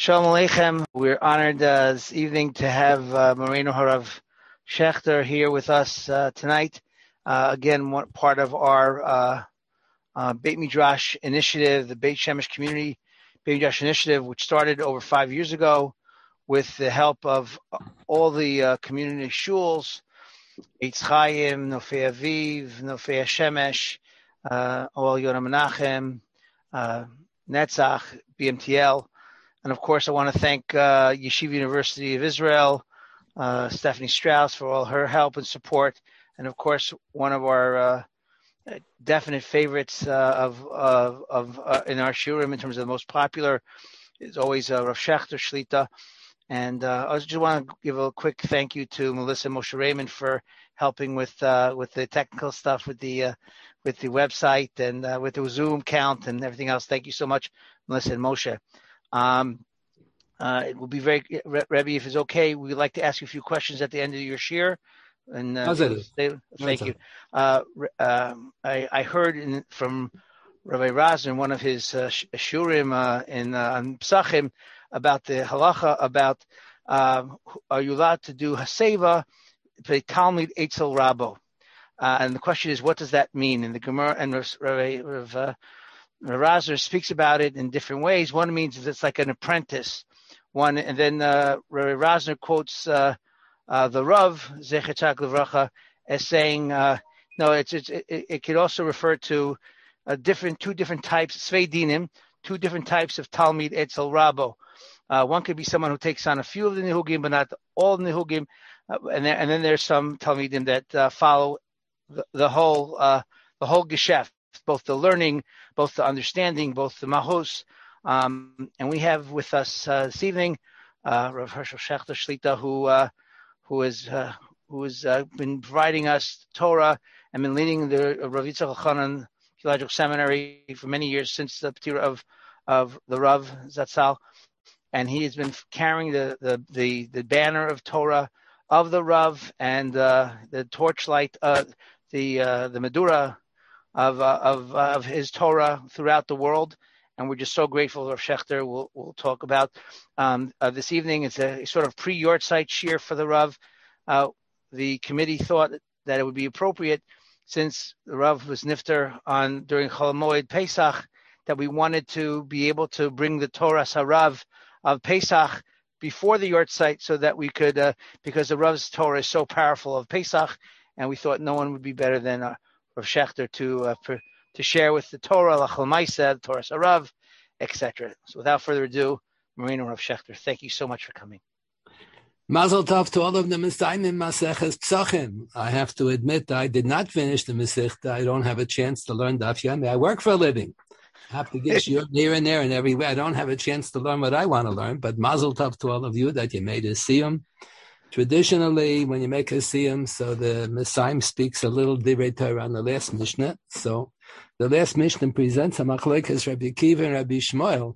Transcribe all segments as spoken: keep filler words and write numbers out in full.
Shalom Aleichem. We're honored uh, this evening to have uh, Moreno Harav Shechter here with us uh, tonight. Uh, again, one part of our uh, uh, Beit Midrash initiative, the Beit Shemesh Community Beit Midrash Initiative, which started over five years ago with the help of all the uh, community shuls, Eitz Chaim, Nofei Aviv, Nofei Shemesh, uh, Ohel Yonah Menachem, uh, Netzach, B M T L. And, of course, I want to thank uh, Yeshiva University of Israel, uh, Stephanie Strauss, for all her help and support. And, of course, one of our uh, definite favorites uh, of, of, of uh, in our shurim in terms of the most popular is always uh, Rav Shechter Shlita. And uh, I just want to give a quick thank you to Melissa Moshe Raymond for helping with uh, with the technical stuff, with the uh, with the website and uh, with the Zoom count and everything else. Thank you so much, Melissa and Moshe. Um, uh, it will be very, Rebbe, if it's okay, we'd like to ask you a few questions at the end of your shir. And uh, stay, thank you. Uh, uh, I, I heard in, from Rabbi Razner in one of his uh, shurim uh, in uh, Psachim about the halacha about uh, are you allowed to do haseva Talmid Eitzel Rabo? Uh, and the question is, what does that mean? And the Gemara and Rabbi Rav, uh, Razner speaks about it in different ways. One means that it's like an apprentice. One, and then uh, Rabbi Razner quotes uh, uh, the Rav Zecher Tzaddik Livracha as saying, uh, no, it's, it's it, it could also refer to a different two different types, Svei Dinim, two different types of Talmid Eitzel Rabo. Uh, one could be someone who takes on a few of the Nihugim, but not all the Nihugim, uh, and, there, and then there's some Talmidim that uh, follow the, the whole uh, the whole Gesheft. Both the learning, both the understanding, both the mahos. Um, and we have with us uh, this evening uh, Rav Hershel Shechter Shlita, who uh, who has uh, who has uh, been providing us Torah and been leading the Rav Yitzchak Elchanan Theological Seminary for many years since the Ptira of of the Rav Zatzal, and he has been carrying the the the, the banner of Torah of the Rav and uh, the torchlight, uh, the uh, the Medura of uh, of uh, of his Torah throughout the world, and we're just so grateful. Rav Shechter we'll we'll talk about um, uh, this evening. It's a sort of pre-Yortzeit shir for the Rav. Uh, the committee thought that it would be appropriate, since the Rav was nifter on during Chol Moed Pesach, that we wanted to be able to bring the Torah Harav of Pesach before the Yortzeit, so that we could, uh, because the Rav's Torah is so powerful of Pesach, and we thought no one would be better than uh, Rav Shechter to uh, per, to share with the Torah, Lachal Maisa, the Torah Harav, et cetera. So without further ado, Moreno Rav Shechter, thank you so much for coming. Mazel tov to all of the Messiahim Maseches Psachim. I have to admit I did not finish the Masechta. I don't have a chance to learn Daf Yomi. I work for a living. I have to get you here and there and everywhere. I don't have a chance to learn what I want to learn, but Mazel tov to all of you that you made a siyum. Traditionally, when you make a siyum, so the Messiah speaks a little divrei Torah on the last Mishnah. So the last Mishnah presents a machlokes Rabbi Akiva and Rabbi Shmuel.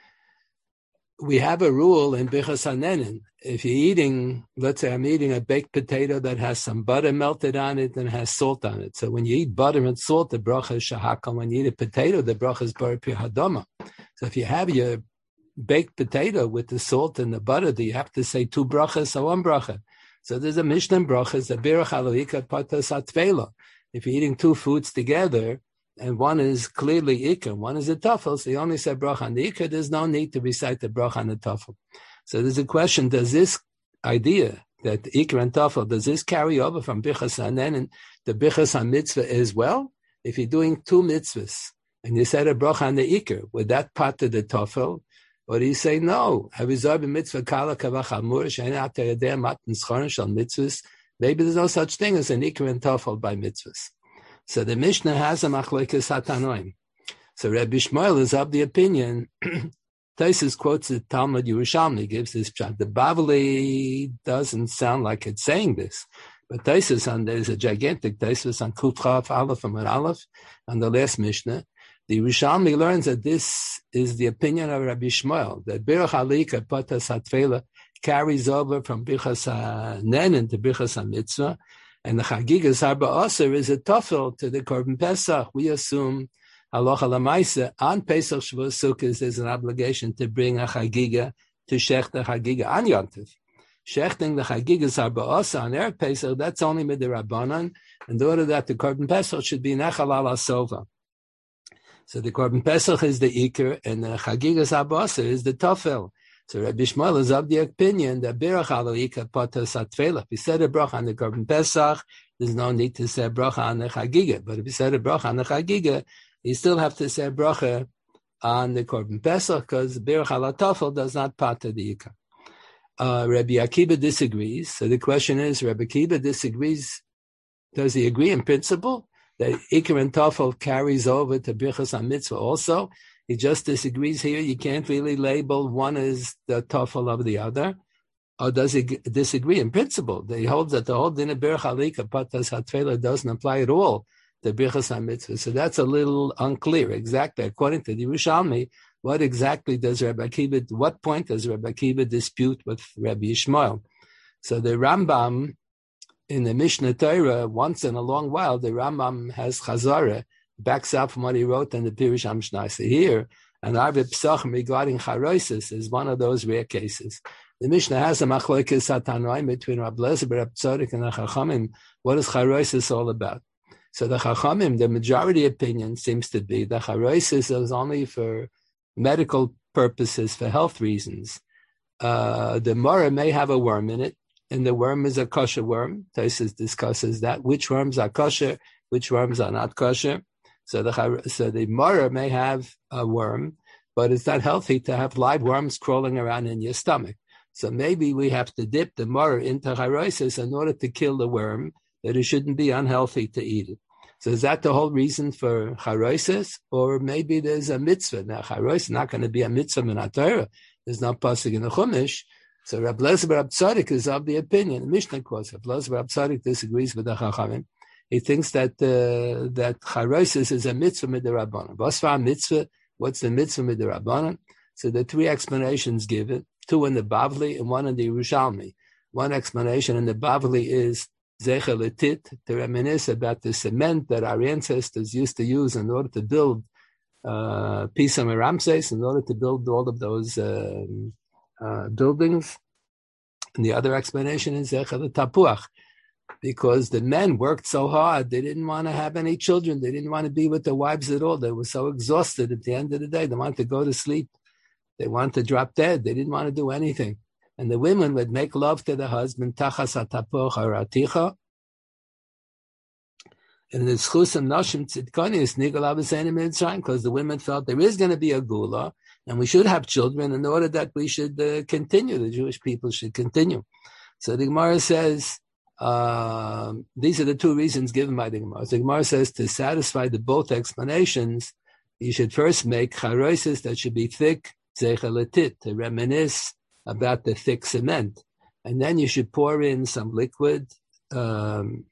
We have a rule in Birchas Hanenin. If you're eating, let's say I'm eating a baked potato that has some butter melted on it and has salt on it. So when you eat butter and salt, the bracha is shahakal. When you eat a potato, the bracha is bar pi hadama. So if you have your baked potato with the salt and the butter, do you have to say two brachas or one bracha? So there's a Mishnah brachas, a birach aloika patas atvela. If you're eating two foods together, and one is clearly ikar, one is a tafel, so you only say bracha on the ikar, there's no need to recite the bracha on the tafel. So there's a question, does this idea that ikar and tafel, does this carry over from bichas hanen and the bichas ha-mitzvah as well? If you're doing two mitzvahs, and you said a bracha on the ikar, would that part of the tafel? Or do you say no? Maybe there's no such thing as an ikar and tafel by mitzvahs. So the Mishnah has a machlokes hatanoim. So Rabbi Shmuel is of the opinion. Taisus quotes the Talmud Yerushalmi, gives this pshat. The Bavli doesn't sound like it's saying this, but Taisus on there's a gigantic Taisus on Kuf Chaf Aleph and Aleph on the last Mishnah. The Yerushalmi learns that this is the opinion of Rabbi Shmuel, that Birach Alika Patas Hatfela carries over from Birchas HaNenen to Birchas HaMitzvah. And the Chagigas Arba Aser is a tafel to the Korban Pesach. We assume halacha lamaisa on Pesach Shavuos Sukkot there's an obligation to bring a Chagiga to shech the chagiga an yontif. Shechting the chagigas arba'asa on Erev Pesach, that's only midirabanan. In order that the Korban Pesach should be nechal ala sova. So the Korban Pesach is the Iker, and the chagigas arba'asa is the tofel. So Rabbi Shmuel is of the opinion that birach alo Iker patas atfela. If he said a bracha on the Korban Pesach, there's no need to say a bracha on the chagiga. But if he said a bracha on the chagiga, you still have to say a bracha on the Korban Pesach, because birach ala tofel does not pata the Iker. Uh, Rabbi Akiva disagrees. So the question is, Rabbi Akiva disagrees. Does he agree in principle that Iker and Tofel carries over to Birchas HaMitzvah also? He just disagrees here. You can't really label one as the Tofel of the other. Or does he disagree in principle? That he holds that the whole din of Birch Halika Patas HaTfeilah doesn't apply at all to Birchas HaMitzvah. So that's a little unclear. Exactly, according to the Yerushalmi, what exactly does Rabbi Akiva, what point does Rabbi Akiva dispute with Rabbi Yishmael? So the Rambam, in the Mishnah Torah, once in a long while, the Rambam has Chazara, backs up from what he wrote in the Pirush HaMishnah. So here, an Arvei Pesachim regarding Charoisis is one of those rare cases. The Mishnah has a Machlokes HaTanoim between Rab Lezer, Rab Tzodik, and the Chachamim. What is Charoisis all about? So the Chachamim, the majority opinion seems to be that Charoisis is only for medical purposes, for health reasons. Uh, the Mora may have a worm in it, and the worm is a kosher worm. Tosfos discusses that, which worms are kosher, which worms are not kosher. So the so the Mora may have a worm, but it's not healthy to have live worms crawling around in your stomach. So maybe we have to dip the Mora into Charoisis in order to kill the worm, that it shouldn't be unhealthy to eat it. So is that the whole reason for Charoisis? Or maybe there's a mitzvah. Now, Charoisis is not going to be a mitzvah in the Torah. There's no pasuk in the Chumash. So Rab Lezer Rab Tzodik is of the opinion. The Mishnah quotes Rab Lezer Rab Tzodik disagrees with the Chachamim. He thinks that uh, that Charoisis is a mitzvah mid'Rabbanan. Basfa mitzvah. What's the mitzvah mid'Rabbanan? So the three explanations given: two in the Bavli and one in the Yerushalmi. One explanation in the Bavli is Zecher Letit, to reminisce about the cement that our ancestors used to use in order to build uh, Pisam and Ramses, in order to build all of those uh, uh, buildings. And the other explanation is Zecher Tapuach, because the men worked so hard, they didn't want to have any children, they didn't want to be with their wives at all. They were so exhausted at the end of the day, they wanted to go to sleep, they wanted to drop dead, they didn't want to do anything. And the women would make love to the husband, tachas hatapoch haraticha. And the schusam nashim tzidkani nigal abasenim mitzrayim, because the women felt there is going to be a gula, and we should have children in order that we should uh, continue. The Jewish people should continue. So the Gemara says, uh, these are the two reasons given by the Gemara. So the Gemara says to satisfy the both explanations, you should first make charoisis that should be thick, zecher letit, to reminisce about the thick cement, and then you should pour in some liquid um,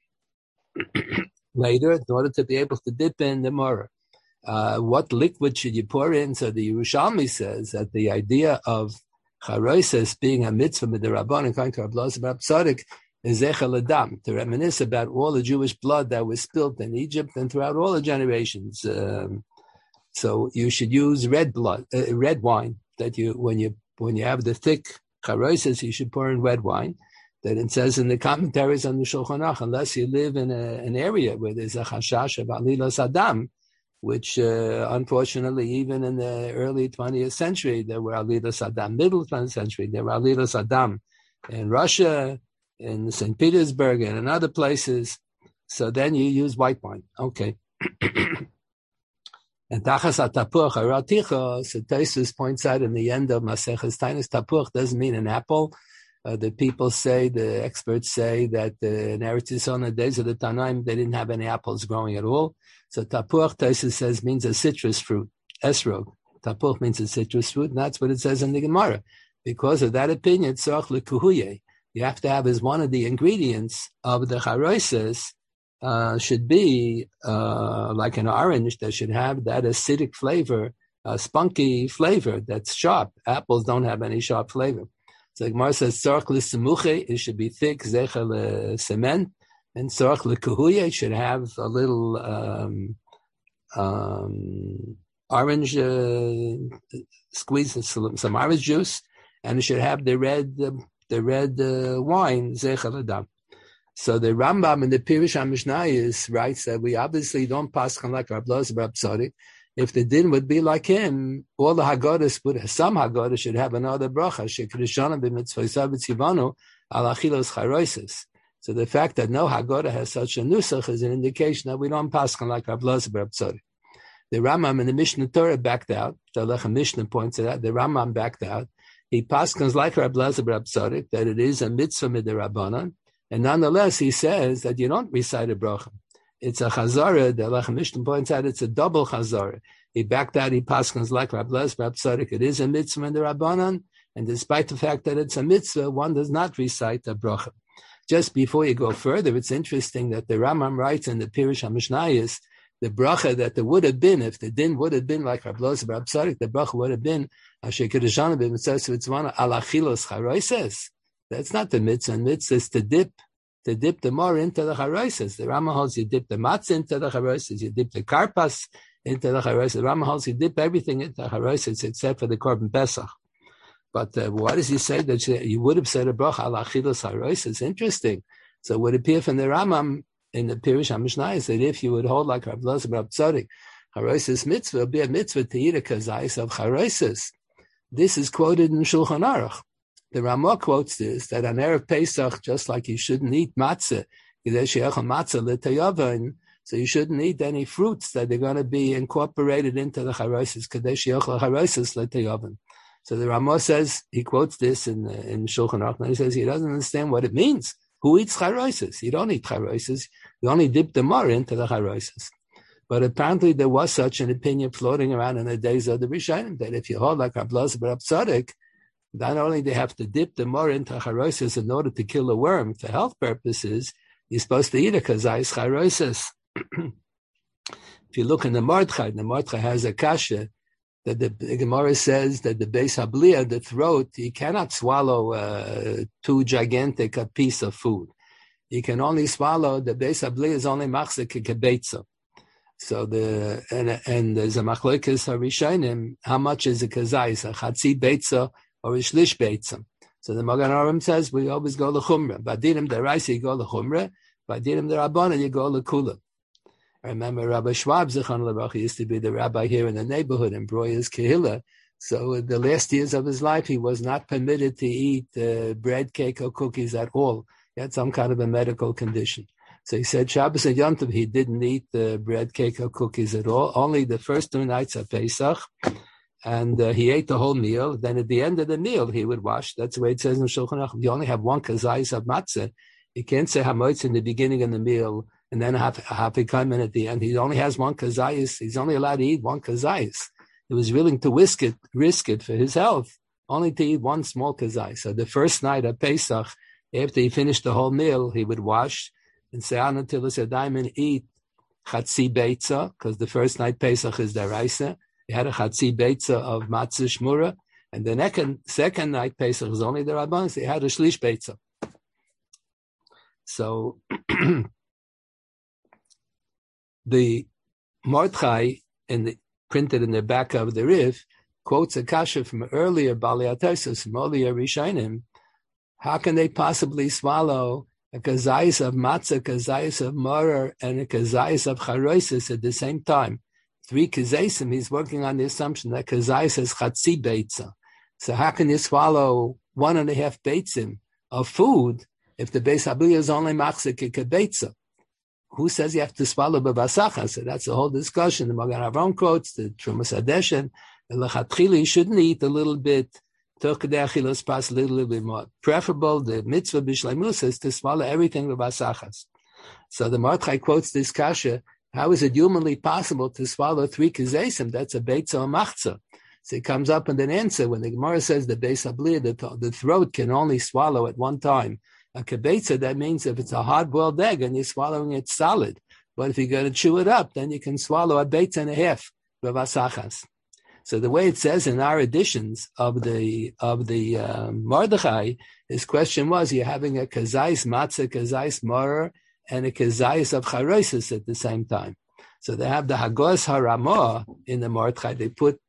later in order to be able to dip in the Mora. Uh, what liquid should you pour in? So the Yerushalmi says that the idea of charoises being a mitzvah mid'Rabbanan, according to Rab Lezer Rab Tzodik, is zecher ledam, to reminisce about all the Jewish blood that was spilled in Egypt and throughout all the generations. Um, so you should use red blood, uh, red wine that you when you When you have the thick charoises, you should pour in red wine. That it says in the commentaries on the Shulchan Aruch, unless you live in a, an area where there's a chashash of alilas adam, which uh, unfortunately, even in the early twentieth century, there were alilas adam. Middle twentieth century, there were alilas adam in Russia, in Saint Petersburg, and in other places. So then you use white wine. Okay. And tachas tapuach haraticha, so Tosfos points out in the end of Maseches Tainis, tapuach doesn't mean an apple. Uh, the people say, the experts say that uh, in Eretz Yisrael in the days of the Tanaim, they didn't have any apples growing at all. So tapuach, Tosfos says, means a citrus fruit, esrog. Tapuach means a citrus fruit, and that's what it says in the Gemara. Because of that opinion, tzorach lekuhuye, you have to have as one of the ingredients of the charoises, Uh, should be uh, like an orange that should have that acidic flavor, a spunky flavor that's sharp. Apples don't have any sharp flavor. So Gemara says, tzorach l'semuche, it should be thick, zecher l'sement, and tzorach l'kuhuye should have a little um, um, orange, uh, squeeze some, some orange juice, and it should have the red uh, the red uh, wine, Zeichel Adam. So the Rambam in the Pirush HaMishnayos writes that we obviously don't pass like Rab Elazar Rab Tzadik. If the din would be like him, all the Haggadahs would, some Haggadah should have another bracha. Shekrishana b'mitzvah b'tzivanu al achilos charoises. So the fact that no Haggadah has such a nusach is an indication that we don't pass like Rab Elazar Rab Tzadik. The Rambam in the Mishnah Torah backed out. The Lechem Mishnah points it out. The Rambam backed out. He paskins like Rab Elazar Rab Tzadik that it is a mitzvah midrabanan, and nonetheless he says that you don't recite a bracha. It's a chazara. The Lechem Mishnah points out it's a double chazara. He backed out. He paskins like Rab Elazar Rab Tzadik. It is a mitzvah midrabanan, and despite the fact that it's a mitzvah, one does not recite a bracha. Just before you go further, it's interesting that the Rambam writes in the Pirush HaMishnayos the bracha that there would have been, if the din would have been like Rab Elazar Rab Tzadik, the bracha would have been Asher Kedeshana b'mitzvah tzvana al achilos charoises. That's not the mitzvah. The mitzvah is to dip, to dip the more into the charoises. The Rambam holds you dip the matzah into the charoises, you dip the karpas into the charoises. The Rambam holds you dip everything into the charoises except for the korban pesach. But uh, why does he say that you, you would have said a bracha al achilos charoises? Interesting. So it would appear from the Rambam in the Pirush HaMishnayos that if you would hold like Rab Elazar Rab Tzadik, charoises mitzvah would be a mitzvah to eat a kazayis of charoises. This is quoted in Shulchan Aruch. The Ramah quotes this, that on Erev Pesach, just like you shouldn't eat matzah, matzah so you shouldn't eat any fruits that are going to be incorporated into the charoises. So the Ramah says, he quotes this in, in Shulchan Aruch, and he says he doesn't understand what it means. Who eats charoises? You don't eat charoises. You only dip the mar into the charoises. But apparently there was such an opinion floating around in the days of the Rishonim that if you hold like Rab Elazar Rab Tzadik, not only they have to dip the mar into charoises in order to kill a worm for health purposes, you're supposed to eat a kazayis charoises. If you look in the Mordechai, the Mordechai has a kasha that the, the Gemara says that the Beis Habliya, the throat, he cannot swallow uh, too gigantic a piece of food. He can only swallow, the Beis Habliya is only machzik kebetza. So the, and, and there's a machlokes harishonim, how much is a kazayis, a chatzi betza or a shlish betza? So the Magen Avraham says, we always go l'chumra. Badinim deraisa, you go l'chumra. Badinim derabbanan, you go l'kula. I remember Rabbi Schwab Zichron Lebracha used to be the rabbi here in the neighborhood in Broyas Kehillah. So in the last years of his life, he was not permitted to eat uh, bread, cake, or cookies at all. He had some kind of a medical condition. So he said Shabbos and Yom Tov, he didn't eat uh, bread, cake, or cookies at all. Only the first two nights of Pesach. And uh, he ate the whole meal. Then at the end of the meal, he would wash. That's the way it says in Shulchan Aruch. You only have one kazayis of matzah. You can't say hamoitz in the beginning of the meal and then have half a kamen at the end. He only has one kazayis. He's only allowed to eat one kazayis. He was willing to risk it, risk it for his health, only to eat one small kazayis. So the first night of Pesach, after he finished the whole meal, he would wash and say, until it's a diamond, eat chatzi beitza, because the first night Pesach is deraisa. He had a chatzi beitza of matzah shmura, and the second, second night Pesach is only the rabbanos. He had a shlish beitza. So the Mordechai, in the, printed in the back of the Rif, quotes a kasha from earlier Balei HaTosfos, from earlier Rishonim. How can they possibly swallow a kazayis of matzah, kazayis of morer, and a kazayis of charoisis at the same time? Three kazaysim, he's working on the assumption that kazayis is chatzi beitza. So how can you swallow one and a half beitzim of food if the Beis Habliya is only machzik kebeitza? Who says you have to swallow bebasacha? So that's the whole discussion. The Magen Avraham quotes the Trumas Hadeshen, and lechatchila you shouldn't eat a little bit. Tokadei achilas pas a little bit more. Preferable, the mitzvah b'shleimus is to swallow everything bebasachas. So the Mordechai quotes this kasha. How is it humanly possible to swallow three kazaysim? That's a beitza or machza. So it comes up in an answer when the Gemara says the Beis Habliya, the, the throat can only swallow at one time. A kibetza, that means if it's a hard-boiled egg and you're swallowing it solid. But if you're going to chew it up, then you can swallow a beitza and a half, b'vasachas. So the way it says in our editions of the of the uh, Mordechai, his question was, you're having a kazayis matzah, kazayis morer, and a kazayis of charoisis at the same time. So they have the Hagos Haramah in the Mordechai. They put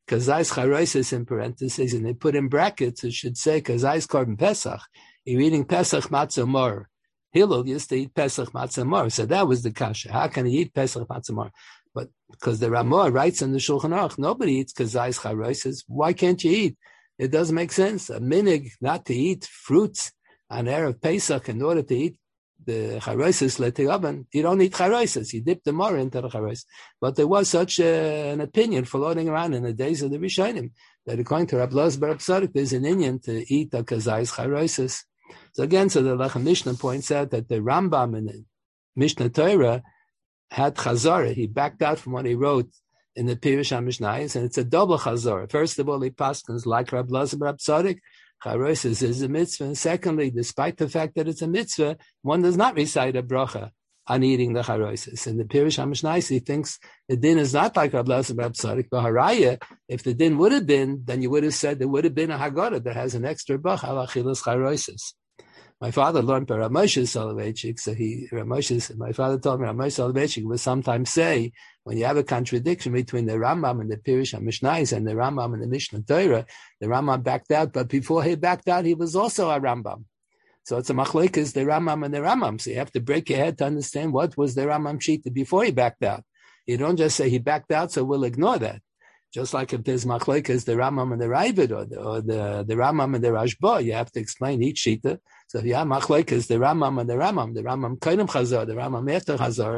Kazais Charoises in parentheses, and they put in brackets, it should say Kazais Korban Pesach. You're eating Pesach Matzah Mor. Hillel used to eat Pesach Matzah Mor. So that was the kasha. How can he eat Pesach Matzah Mor? But because the Ramah writes in the Shulchan Aruch, nobody eats Kazais Charoises. Why can't you eat? It doesn't make sense. A minig not to eat fruits on Erev Pesach in order to eat the charoises letiyavan. You don't eat charoises. You dip the mor into the charois. But there was such uh, an opinion floating around in the days of the Rishonim that according to Rab Loz Bar Tzadik, there's an Indian to eat the kazais charoises. So again, so the Lechem Mishnah points out that the Rambam in the Mishnah Torah had chazara. He backed out from what he wrote in the Pirush HaMishnayos, and it's a double chazara. First of all, he paskins like Rab Loz Bar Tzadik. Charoises is a mitzvah. And secondly, despite the fact that it's a mitzvah, one does not recite a bracha on eating the charoises. In the Pirush HaMishnayos, he thinks the din is not like Rab Elazar Bar Tzadik, but haraya, if the din would have been, then you would have said there would have been a Haggadah that has an extra bracha al achilas charoises. My father learned by Rav Moshe Soloveitchik, so he, Rav Moshe, my father told me Rav Moshe Soloveitchik would sometimes say, when you have a contradiction between the Rambam and the Pirush HaMishnayos and the Rambam and the Mishnah Torah, the Rambam backed out, but before he backed out, he was also a Rambam. So it's a machlekes, the Rambam and the Rambam. So you have to break your head to understand what was the Rambam shita before he backed out. You don't just say he backed out, so we'll ignore that. Just like if there's machlekes, the Rambam and the Ravid, or the, or the, the Rambam and the Rashba, you have to explain each shita. So if you have machlekes, the Rambam and the Rambam, the Rambam Kainam Chazar, the Rambam After Chazar,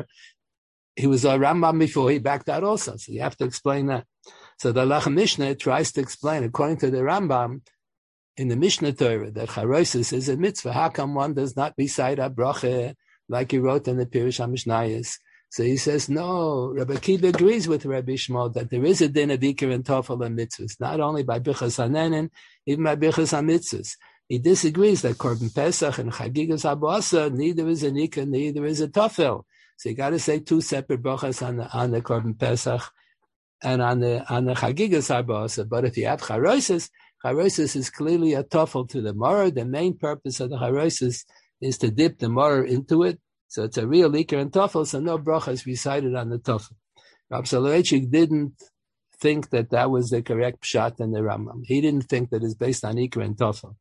he was a Rambam before he backed out also. So you have to explain that. So the Lechem Mishnah tries to explain, according to the Rambam, in the Mishnah Torah, that charoises is a mitzvah. How come one does not recite a bracha like he wrote in the Pirush HaMishnayos? So he says, no, Rabbi Akiva agrees with Rabbi Shmuel that there is a din of Iker and Tofel and mitzvahs, not only by Bichas HaNenin, even by Bichas HaMitzvahs. He disagrees that Korban Pesach and Chagigas HaBasa, neither is an Iker, neither is a Tofel. So you got to say two separate brachas on the, on the Korban Pesach and on the on the Chagigas HaBasa. But if you have charoises, charoises is clearly a tofel to the moror. The main purpose of the charoises is to dip the moror into it. So it's a real iker and tofel, so no bracha is recited on the tofel. Rab Soloveitchik didn't think that that was the correct pshat in the Rambam. He didn't think that it's based on iker and tofel.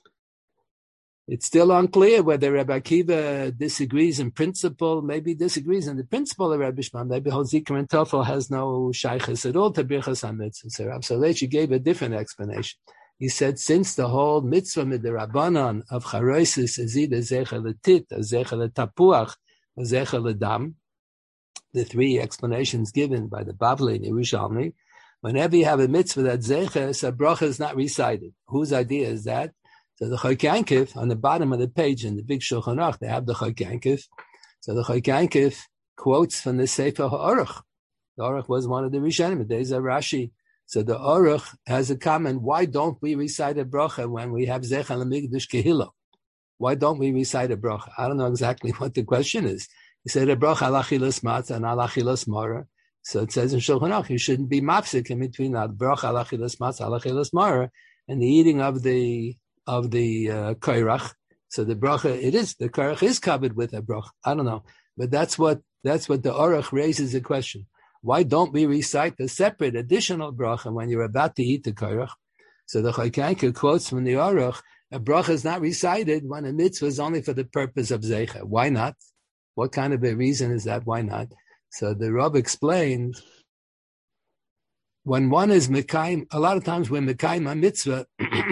It's still unclear whether Rabbi Akiva disagrees in principle, maybe disagrees in the principle of Rabbi Shmuel. Maybe holds iker and tofel has no shaychus at all to birchas hamitzvah. So Rab Soloveitchik gave a different explanation. He said, since the whole mitzvah midrabanan of charoisis is either zecher letit, or zecher letapuach, or zecher ledam, the three explanations given by the Bavli and Yerushalmi, whenever you have a mitzvah that zecher, so bracha is not recited. Whose idea is that? So the Chok Yankiv, on the bottom of the page in the big Shulchan Aruch, they have the Chok Yankiv. So the Chok Yankiv quotes from the Sefer HaOruch. The Aruch was one of the Rishonim, the days of Rashi. So the Aruch has a comment, why don't we recite a bracha when we have Zecher L'Migdash Kehilo? Why don't we recite a bracha? I don't know exactly what the question is. He said a bracha al achilas matzah and al achilas mara. So it says in Shulchan Aruch, you shouldn't be mapsik in between that bracha al achilas matzah, al achilas mara, and the eating of the of the uh, kairach. So the bracha, it is, the kairach is covered with a bracha. I don't know. But that's what, that's what the Aruch raises a question. Why don't we recite the separate additional bracha when you're about to eat the kairach? So the Chok Yankiv quotes from the Aruch, a bracha is not recited when a mitzvah is only for the purpose of zecher. Why not? What kind of a reason is that? Why not? So the Rav explained, when one is mekayim, a lot of times when mekayim a mitzvah,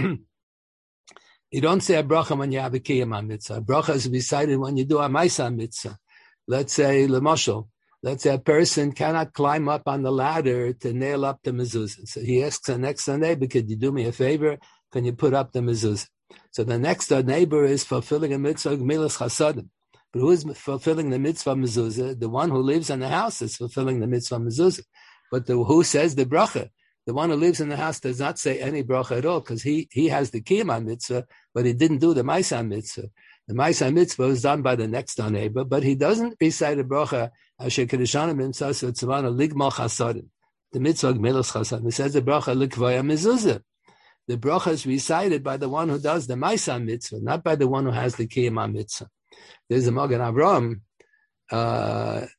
you don't say a bracha when you have a kiyam mitzvah. A bracha is recited when you do a maisa mitzvah. Let's say, l'moshel, let's say a person cannot climb up on the ladder to nail up the mezuzah. So he asks the next door neighbor, could you do me a favor? Can you put up the mezuzah? So the next door neighbor is fulfilling a mitzvah, gmilas chasadim. But who is fulfilling the mitzvah mezuzah? The one who lives in the house is fulfilling the mitzvah mezuzah. But the, who says the bracha? The one who lives in the house does not say any bracha at all, because he, he has the kiyam mitzvah, but he didn't do the maisa mitzvah. The maisa mitzvah is done by the next door neighbor, but he doesn't recite a bracha, asher kedushanim himself, tzavana ligmal chasadim. The mitzvah gmilas chasadim. He says the bracha likvaya mezuzah. The bracha is recited by the one who does the maisa mitzvah, not by the one who has the kiyam mitzvah. There's a Magen Avraham, uh,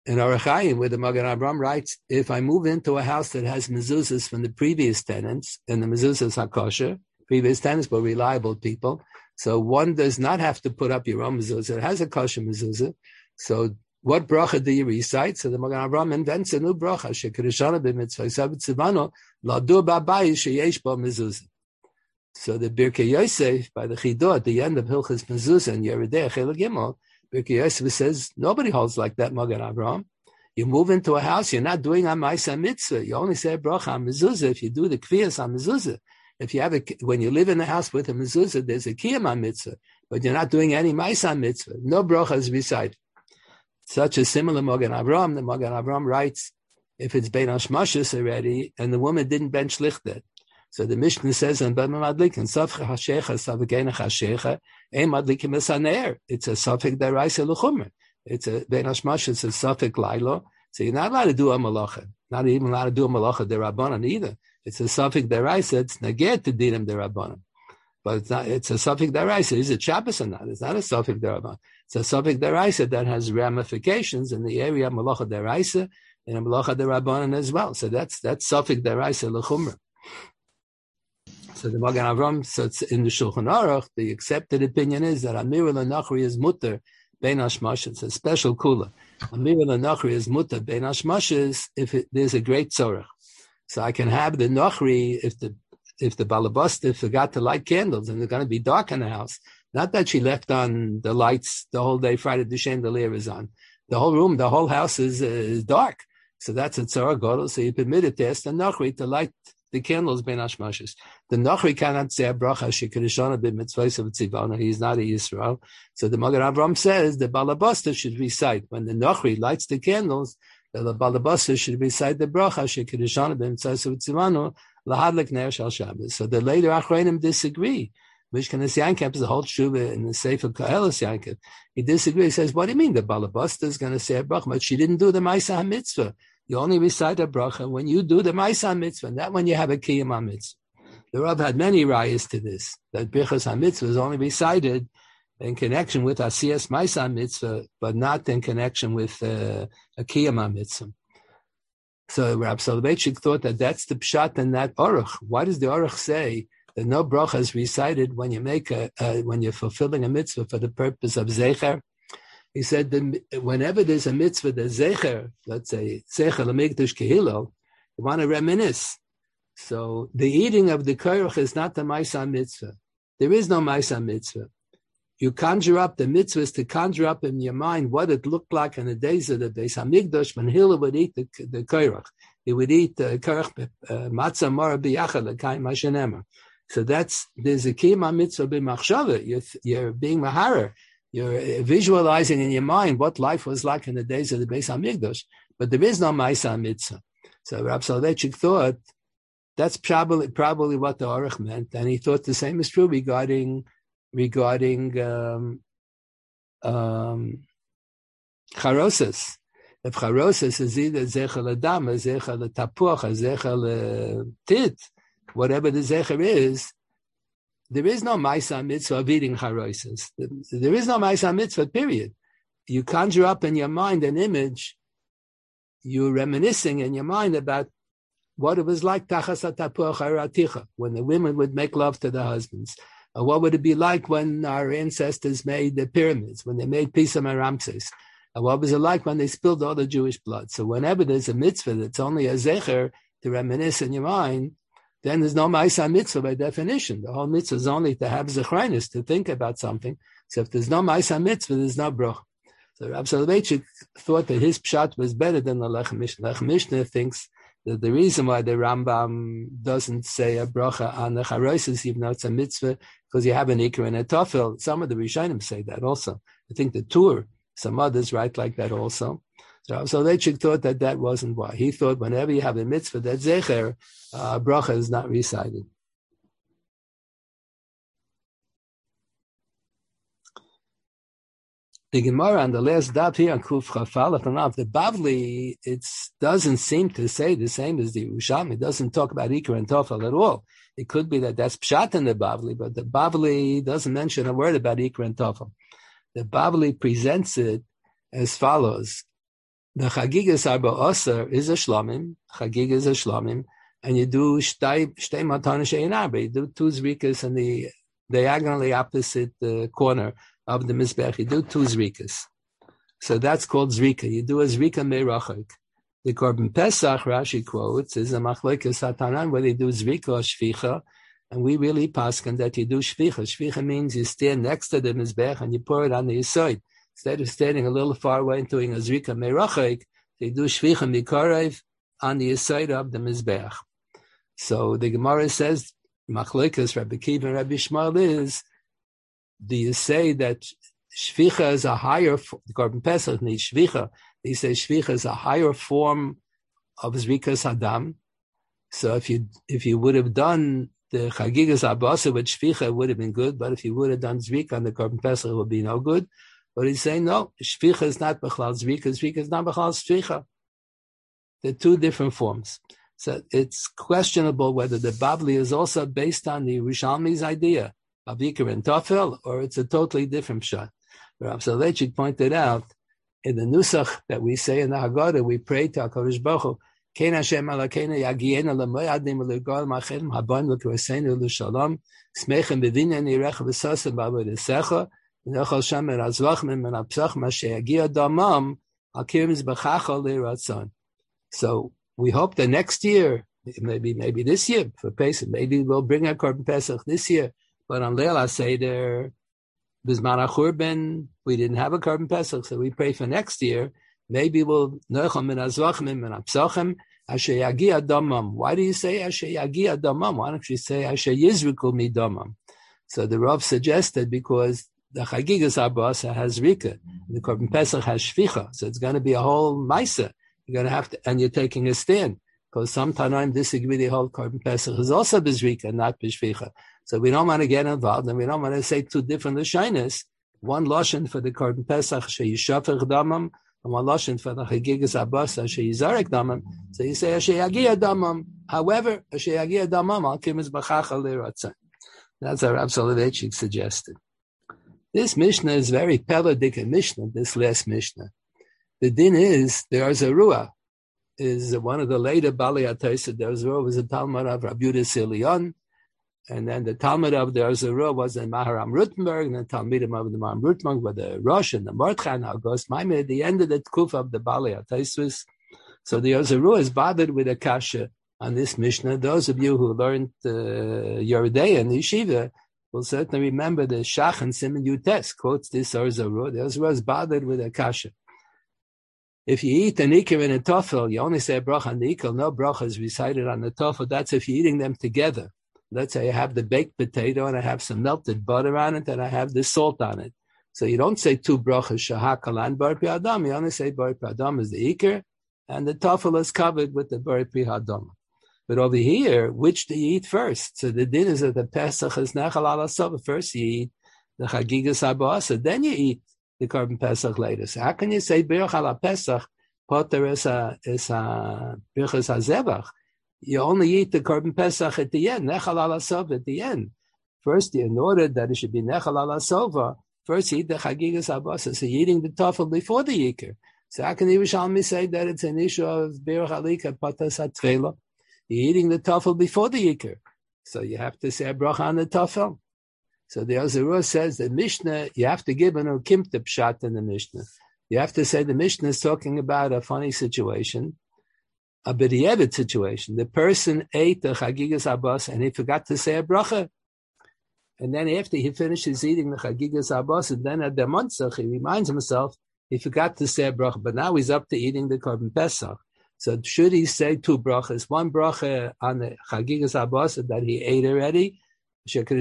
in Orach Chaim, where the Magen Avraham writes, if I move into a house that has mezuzahs from the previous tenants, and the mezuzahs are kosher, previous tenants were reliable people, so one does not have to put up your own mezuzah. It has a kosher mezuzah. So what bracha do you recite? So the Magen Avraham invents a new bracha. Shekerishana b'mitzvah savet tzivano ladur b'abayis sheyesh bo mezuzah. So the Birkei Yosef by the Chidah at the end of Hilchas Mezuzah and Yeridei Chel Gimel, Birkei Yosef says nobody holds like that, Magen Avraham. You move into a house, you're not doing a Ma'aseh Mitzvah. You only say a bracha on mezuzah if you do the kviyas on mezuzah. If you have a, when you live in the house with a mezuzah, there's a kiyam on mitzvah, but you're not doing any Ma'aseh mitzvah. No bracha is recited. Such a similar Magen Avraham. The Magen Avraham writes, if it's bein hashmashos already, and the woman didn't ben shlichtet. So the Mishnah says, "And ben madlikin safcha hashecha savikeina hashecha ein madlikim esaner." It's a safek deraisa l'chumer. It's a bein hashmashos. It's a safek lailo. So you're not allowed to do a malacha. Not even allowed to do a malacha derabanan either. It's a safek deraisa. It's naget to dinim derabanan. But it's not. It's a safek deraisa. Is it Shabbos or not? It's not a safek derabanan. It's a safek deraisa that has ramifications in the area of malacha deraisa and a malacha derabanan as well. So that's that's safek deraisa l'chumer. So the Magen Avraham, so it's in the Shulchan Aruch, the accepted opinion is that Amir l'Nachri is mutter bein hashmashos. It's a special kula. Amir l'Nachri is mutter bein hashmashos if it, there's a great tzorach. So I can have the Nachri if the if the balabasta forgot to light candles and they're going to be dark in the house. Not that she left on the lights the whole day, Friday the chandelier is on. The whole room, the whole house is, uh, is dark. So that's a tzorach gadol. So you permitted to ask the Nachri to light the candles bein hashmashos. The Nachri cannot say a bracha shekerishana b'mitzvah of tzivana. He's not a Yisrael. So the Magen Avraham says the balabasta should recite when the Nachri lights the candles. The balabasta should recite the bracha shekerishana b'mitzvah of tzivana lahadlik ner shal Shabbos. So the later Achronim disagree. Mishkanas Yankev is the whole tshuva in the Sefer Koheles Yankev. He disagrees. He says, "What do you mean the balabasta is going to say a bracha? But she didn't do the Ma'aseh HaMitzvah. You only recite a bracha when you do the Ma'aseh mitzvah, not when you have a kiyum mitzvah." The Rav had many rayas to this, that Birchas HaMitzvah is only recited in connection with Asiyas Ma'aseh mitzvah, but not in connection with uh, a kiyum mitzvah. So Rav Soloveitchik thought that that's the pshat in that Aruch. Why does the Aruch say that no bracha is recited when you make a, uh, when you're fulfilling a mitzvah for the purpose of zecher? He said that whenever there's a mitzvah, the zecher, let's say, zecher l'mikdash kehilo, you want to reminisce. So the eating of the koruch is not the Ma'aseh mitzvah. There is no Ma'aseh mitzvah. You conjure up the mitzvahs to conjure up in your mind what it looked like in the days of the Beis Hamikdash when Hillel would eat the, the koruch. He would eat the koruch, matzah mara b'yachad l'kayim hashenemer. So that's, there's a kiyum mitzvah b'machshava. You're, you're being maharer. You're visualizing in your mind what life was like in the days of the Beis Hamikdash, but there is no Ma'aseh mitzvah. So Rav Soloveitchik thought that's probably probably what the Aruch meant, and he thought the same is true regarding regarding um, um, charosas. If charosas is either zecher l'dam, or zecher l'tapuach, or zecher l'tit, whatever the zecher is, there is no Ma'aseh mitzvah of eating charosas. There is no Ma'aseh mitzvah, period. You conjure up in your mind an image, you're reminiscing in your mind about what it was like tachas hatapuach haraticha, when the women would make love to the husbands. Or what would it be like when our ancestors made the pyramids, when they made Pisam and Ramses? And what was it like when they spilled all the Jewish blood? So whenever there's a mitzvah that's only a zecher to reminisce in your mind, then there's no Ma'aseh mitzvah by definition. The whole mitzvah is only to have zechrinus, to think about something. So if there's no Ma'aseh mitzvah, there's no broch. So Rav Soloveitchik thought that his pshat was better than the Lechem Mishnah. Lechem Mishnah thinks that the reason why the Rambam doesn't say a bracha on the charosas, even though it's a mitzvah, because you have an ikra and a tofel. Some of the Rishonim say that also. I think the Tur, some others write like that also. So, so Soloveitchik thought that that wasn't why. He thought whenever you have a mitzvah, that zecher, uh, bracha is not recited. The Gemara on the last daf here on Kuf Chafal Afanav, the Bavli, it doesn't seem to say the same as the Yerushalmi. It doesn't talk about Ikar and Tofel at all. It could be that that's Pshat in the Bavli, but the Bavli doesn't mention a word about Ikar and Tofel. The Bavli presents it as follows. The Chagigas Arba Osir is a Shlomim, Chagig is a Shlomim, and you do Shtei Matan Shein Arba. You do two Zrikas in the diagonally opposite uh, corner of the Mizbech. You do two Zrikas. So that's called Zrika. You do a Zrika Meirachik. The Korban Pesach, Rashi quotes, is a Machlekes Hatanan where they do Zrika or Shvicha, and we really paskin that you do Shvicha. Shvicha means you stand next to the Mizbech and you pour it on the side. Instead of standing a little far away and doing a Zrika Meirachik, they do Shvicha Mikorev on the side of the Mizbech. So the Gemara says, Machlekes, Rabbi Kiva and Rabbi Shmuel is, do you say that Shvicha is a higher, the Korban Pesach needs Shvicha. They say Shvicha is a higher form of Zrikas Hadam. So if you if you would have done the Chagigas Abasa with Shvicha, it would have been good. But if you would have done Zrika on the Korban Pesach, it would be no good. But he's saying, no, Shvicha is not Bechlal Zrika. Zrika is not Bechlal Shvicha. They're two different forms. So it's questionable whether the Babli is also based on the Rishalmi's idea of Iker and Tofel, or it's a totally different shot. Rav Soloveitchik pointed out, in the Nusach that we say in the Haggadah, we pray to HaKadosh Baruch Hu, Kein Hashem Elokeinu yagienu lemoyadim u'legol ma'achem haban v'kvasenu l'shalom smechem b'vinyan yirecha v'sasem b'avodesecha v'nechol shem erazvachim v'napsachim asher yagia damam al kirim zbechacha l'ratzon. So we hope that next year, maybe maybe this year for Pesach, maybe we'll bring our Korban Pesach this year, but on Leil HaSeder, Bizman HaChurban, we didn't have a Korban Pesach, so we pray for next year. Maybe we'll Nechol min Azvachim min Apsachim Asher Yagia Damam. Why do you say Asher Yagia Damam? Why don't you say Asher Yizriku mi Damam? So the Rav suggested because the Chagigas Abasa has Rika, the Korban Pesach has Shvicha, so it's going to be a whole Maisa. You're going to have to, and you're taking a stand because some Tanaim disagree. The whole Korban Pesach is also Bizrika, not Bishvicha. So we don't want to get involved, and we don't want to say two different Lashonos. One Lashon for the Korban Pesach, Sheyishafech Damam, and one Lashon for the Chagigas Abasa, Sheyizarek Damam. So you say Asheyagia Damam. However, Asheyagia Damam, Al Kim is Bachacha L'Ratzon. That's what Rav Soloveitchik suggested. This Mishnah is very Peladik Mishnah, this last Mishnah. The din is, there is a Ruah, is one of the later Bali Ataisa, there was a Ruah, was a Talmud of Rabbi Yehuda Silion, and then the Talmud of the Azura was in Maharam Rutenberg, and the Talmidim of the Maharam Rutenberg were the Rosh and the Mordechai, now goes Maimon at the end of the Kuf of the Bali Ataisus. So the Azura is bothered with a kasha on this Mishnah. Those of you who learned uh, Yeridei and Yeshiva will certainly remember the Shach and Simon Yutes quotes this Azura. The Azura is bothered with a kasha. If you eat an Iker and a Tofel, you only say a bracha on the Iker, no bracha is recited on the Tofel. That's if you're eating them together. Let's say I have the baked potato and I have some melted butter on it and I have the salt on it. So you don't say two brachas, shahakal and bar pi adam. You only say bar pi adam is the Iker and the Tofel is covered with the bar pi adam. But over here, which do you eat first? So the din is that the Pesach is nechal ala sova. First you eat the Chagigas Abasa, then you eat the Korban Pesach later. So how can you say Birch ala Pesach, Poter is a, is a, Birch is a Zevach? You only eat the Korban Pesach at the end, Nechal ala Sova at the end. First, in order that it should be Nechal ala Sova, first you eat the Chagigas Abasa. So you're eating the Tofel before the Yikr. So how can Yerushalmi say that it's an issue of Birch alika Poter Satfela? You're eating the Tofel before the Yikr. So you have to say a bracha on the Tofel. So the Azurah says the Mishnah, you have to give an ukimta pshat in the Mishnah. You have to say the Mishnah is talking about a funny situation, a b'diavad situation. The person ate the Chagigas Abbas and he forgot to say a bracha. And then after he finishes eating the Chagigas Abbas, and then at the Montzach, he reminds himself he forgot to say a bracha, but now he's up to eating the Korban Pesach. So should he say two brachas? One bracha on the Chagigas Abbas that he ate already, and then he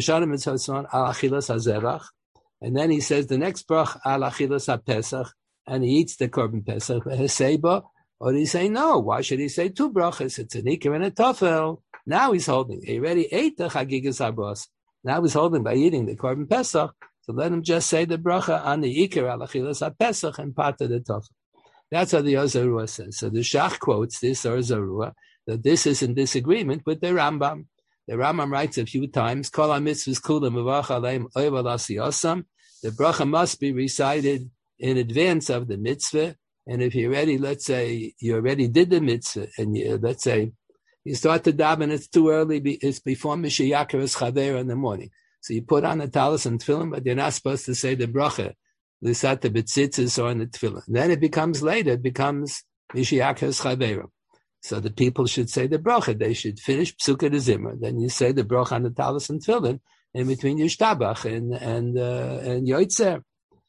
says the next brach al achilas ha-pesach, and he eats the Korban Pesach. Or do he say no? Why should he say two brachas? It's an Iker and a Tofel. Now he's holding. He already ate the Chagigas Abbas. Now he's holding by eating the Korban Pesach. So let him just say the bracha on the Iker al achilas ha-pesach and part of the Tofel. That's what the Ozarua says. So the Shach quotes this Ozarua that this is in disagreement with the Rambam. The Rambam writes a few times, Kol ha-mitzvahs kulam mevach aleim oival asiyosam. The bracha must be recited in advance of the mitzvah, And if you already, let's say, you already did the mitzvah, and you, let's say, you start to daven, it's too early, it's before Mishayakeres Chaver in the morning. So you put on the talis and tefillin, but you're not supposed to say the bracha, Lisat the Betzitzis or in the tefillin. Then it becomes later, it becomes Mishayakeres Chaver. So the people should say the bracha, they should finish Psukkah de Zimra, then you say the bracha on the talis and tefillin, in between Yishtabach and, and, uh, and Yoitzer.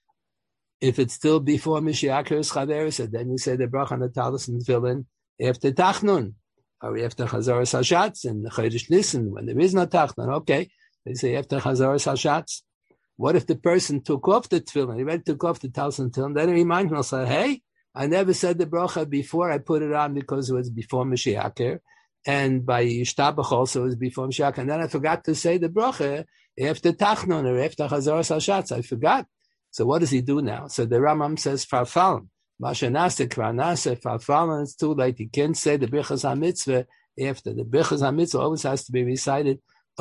If it's still before Mishayakeres Chaver, so then you say the bracha on the talis and tefillin after Tachnun, or after Chazaras Hashatz and the Chodesh Nisan, when there is no Tachnun. Okay, they say after Chazaras Hashatz. What if the person took off the tefillin? He already took off the talis and tefillin. Then he reminds himself, hey, I never said the bracha before I put it on because it was before Mishayaker, and by Yishtabach also it was before Mishayaker. And then I forgot to say the bracha after Tachnun or after Chazaras Hashatz. I forgot. So what does he do now? So the Rambam says, Farfalm. Mashanase Kranase Farfalm, it's too late. He can't say the Birchas HaMitzvah after. The Birchas HaMitzvah always has to be recited.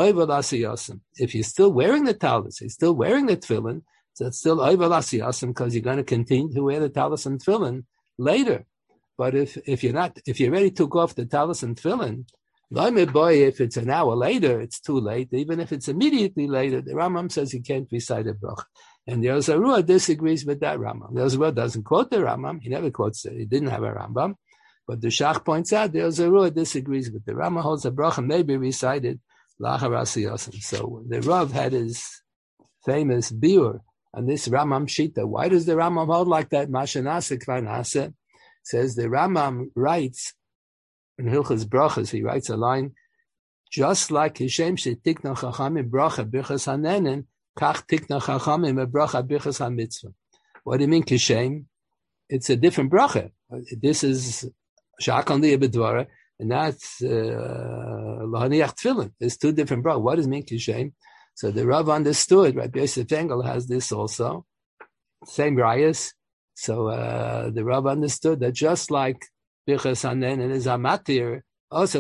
If you're still wearing the talis, you're still wearing the tefillin, so it's still Oivel Asiyasim because you're going to continue to wear the talis and tefillin later. But if, if you're not, if you already took off the talis and tefillin, if it's an hour later, it's too late. Even if it's immediately later, the Rambam says you can't recite a bracha. And the Ozarua disagrees with that Rambam. The Ozarua doesn't quote the Rambam. He never quotes it. He didn't have a Rambam. But the Shach points out the Ozarua disagrees with the Rambam. Holds a bracha may be recited Lachar Asiyasim. So the Rav had his famous biur on this Rambam Shita. Why does the Rambam hold like that? Mashanase Kvarnase says the Rambam writes in Hilchas Brachas, he writes a line, just like Hishem shetikna chachamim bracha birchas hanenen, kach tikna chachamim a bracha birchas hamitzvah. What do you mean Kishem? It's a different bracha. This is shakal liya bedvara, and that's lahaniach tefillin. There's two different brachas. What does it mean Kishem? So the Rav understood. Rabbi Yosef Engel has this also, same rayas. So uh, the Rav understood that just like Birchas Hanen and is Amatir, also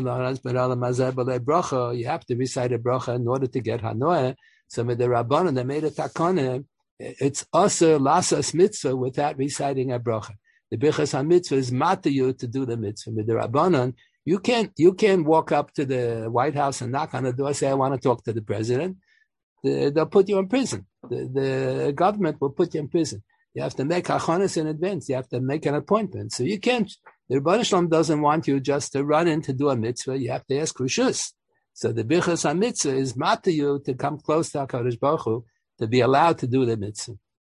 bracha, you have to recite a bracha in order to get Hanoah. So with the Rabbanan, they made a takana. It's also lasas mitzvah without reciting a bracha. The Birchas HaMitzvah is matter you to do the mitzvah. With the Rabbanan, you can't you can't walk up to the White House and knock on the door and say, I want to talk to the president. The, they'll put you in prison. The, the government will put you in prison. You have to make hachanas in advance. You have to make an appointment. So you can't, the Rebbeinu Shalom doesn't want you just to run in to do a mitzvah. You have to ask rishus. So the Birchas HaMitzvah is matter you to come close to HaKadosh Baruch Hu, to be allowed to do the mitzvah.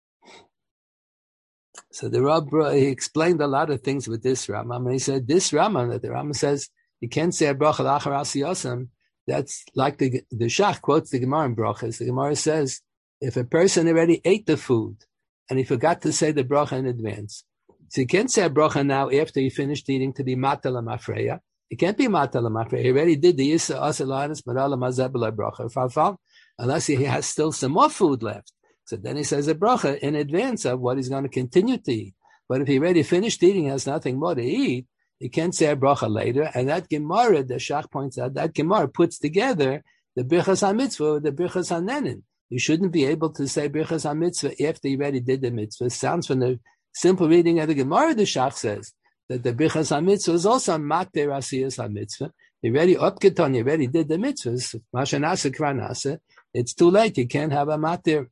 So the Rav, he explained a lot of things with this Rambam. And he said, this Rambam, that the Rambam says, you can't say a bracha l'achar asiyosam. That's like the, the Shach quotes the Gemara in brachas. The Gemara says, if a person already ate the food, and he forgot to say the bracha in advance. So you can't say a bracha now after he finished eating to be matal mafreya. It can't be matal mafreya. He already did the yisa asalanis marala mazabela bracha farfal, unless he has still some more food left. So then he says a bracha in advance of what he's going to continue to eat. But if he already finished eating, has nothing more to eat, he can't say a bracha later. And that Gemara, the Shach points out, that Gemara puts together the Birchas HaMitzvah with the Birchas HaNenin. You shouldn't be able to say Birchas HaMitzvah after you already did the mitzvah. Sounds from the simple reading of the Gemara, the Shach says that the Birchas HaMitzvah is also Mater Asiyas HaMitzvah. You already upketon, you already did the mitzvahs. Mashanase Kranase. It's too late. You can't have a Mater.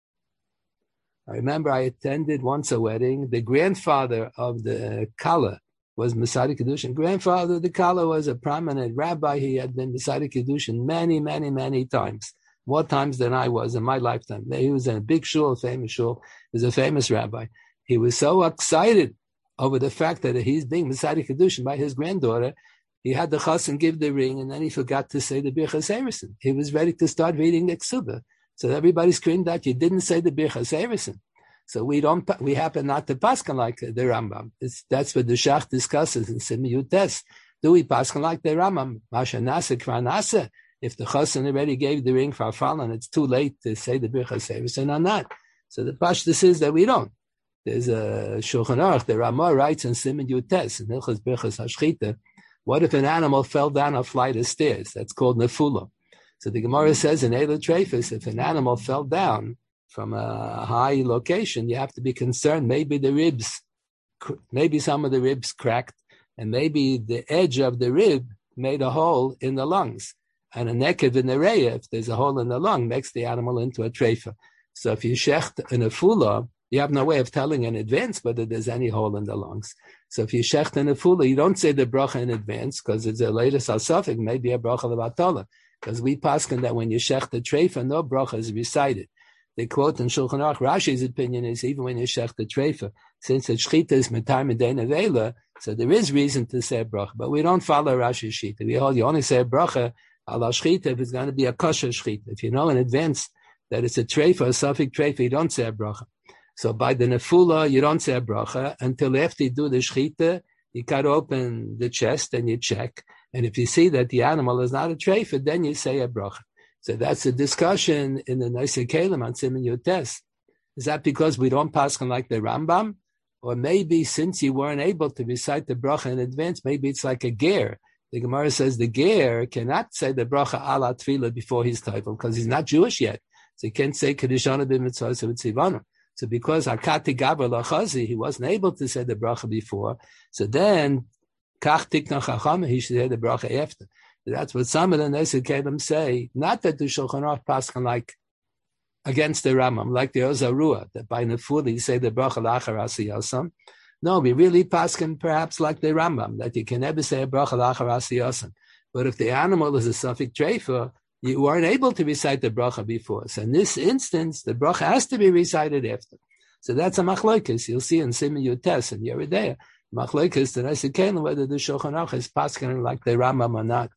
I remember I attended once a wedding. The grandfather of the Kala was Masadi Kedushin. Grandfather of the Kala was a prominent rabbi. He had been Masadi Kedushin many, many, many times. More times than I was in my lifetime. He was in a big shul, a famous shul. He was a famous rabbi. He was so excited over the fact that he's being Masadi Kedushin by his granddaughter. He had the chassan give the ring, and then he forgot to say the Birchas Eresin. He was ready to start reading the Ksuba. So everybody screamed out, you didn't say the Birchas Eresin. So we don't, we happen not to paskan like the Rambam. It's, that's what the Shach discusses in Simiyut Tes. Do we paskan like the Rambam? Masha Nasa Kvar Nasa. If the chassan already gave the ring for Falon, it's too late to say the Birchas Eresin or not. So the pashtus is that we don't. There's a Shulchan Aruch, the Ramah writes in Simiyut Tes, in Hilchas Birchas Hashchita, what if an animal fell down a flight of stairs? That's called Nefula. So the Gemara says in Eila Trefus, if an animal fell down from a high location, you have to be concerned. Maybe the ribs maybe some of the ribs cracked, and maybe the edge of the rib made a hole in the lungs. And a nekev in the reya, if there's a hole in the lung, makes the animal into a treifa. So if you shecht in a fula, you have no way of telling in advance whether there's any hole in the lungs. So if you shecht in a fula, you don't say the bracha in advance because it's a latest al-safik, maybe a bracha levatala. Because we paskin that when you shecht the treifa, no bracha is recited. They quote in Shulchan Aruch, Rashi's opinion is even when you shecht the treifa, since the shchita is metar medein avela, so there is reason to say a bracha. But we don't follow Rashi's shita. We hold you only say a bracha ala shchita if it's going to be a kosher shchita. If you know in advance that it's a treifa, a safik treifa, you don't say a bracha. So by the nefula, you don't say a bracha until after you do the shchita, you cut open the chest and you check. And if you see that the animal is not a treifa, then you say a bracha. So that's a discussion in the Nosei Kelim on Siman Yotes. Is that because we don't paskin like the Rambam? Or maybe since you weren't able to recite the bracha in advance, maybe it's like a ger. The Gemara says the ger cannot say the bracha ala tefillah before his title because he's not Jewish yet. So he can't say Kedishana b'mitzvah with Tzivana. So because Hakati Gabra Lachazi, he wasn't able to say the bracha before. So then, Kach Tikna Chacham, he should say the bracha after. That's what some of the Nosei Kelim say. Not that the Shulchan Aruch paskin like against the Rambam, like the Ozarua, that by Nefula you say the bracha lachar asiyasam. No, we really paskin perhaps like the Rambam, that you can never say a bracha lachar asiyasam. But if the animal is a safik treifa, you weren't able to recite the bracha before. So in this instance, the bracha has to be recited after. So that's a machlokes. You'll see in Siman Yotes and Yoreh Deah. Machlokes, the Nosei Kelim, whether the Shulchan Aruch is paskin like the Rambam or not.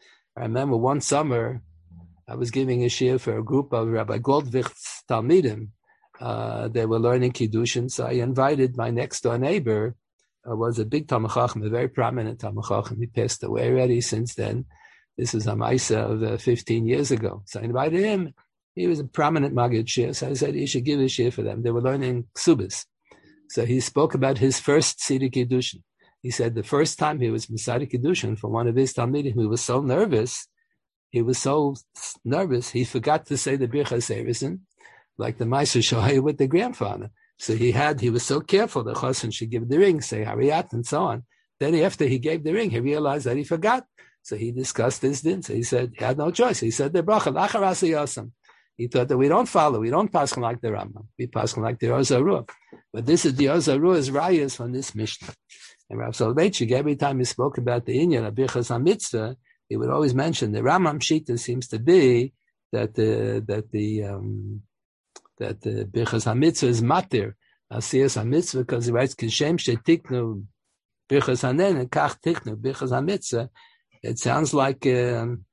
I remember one summer, I was giving a shiur for a group of Rabbi Goldvicht's Talmidim. Uh, they were learning Kiddushin, so I invited my next-door neighbor, uh, was a big Talmid Chacham, a very prominent Talmid Chacham. He passed away already since then. This was a Maisa of uh, fifteen years ago. So I invited him. He was a prominent Maggid shiur, so I said, you should give a shiur for them. They were learning Ksubis. So he spoke about his first Seder Kiddushin. He said the first time he was Masada Kiddushin for one of his Talmidim, he was so nervous, he was so nervous, he forgot to say the Birchas Eiresin, like the Meiser Shohaya with the grandfather. So he had, he was so careful the Chosin should give the ring, say Hariyat, and so on. Then after he gave the ring, he realized that he forgot. So he discussed this din. So he said, he had no choice. He said, the bracha, lachar asiyasam. He thought that we don't follow, we don't pass like the Rambam, we pass like the Ozarua. But this is the Ozarua's rayas from this Mishnah. And Rav Soloveitchik, every time he spoke about the Inyan of Birchas HaMitzvah, he would always mention the Rambam Shita seems to be that the that the um, that the Birchas HaMitzvah is matir asiyas HaMitzvah because he writes Kishem shetiknu Birchas Hanen and Kach tiknu Birchas HaMitzvah. It sounds like um,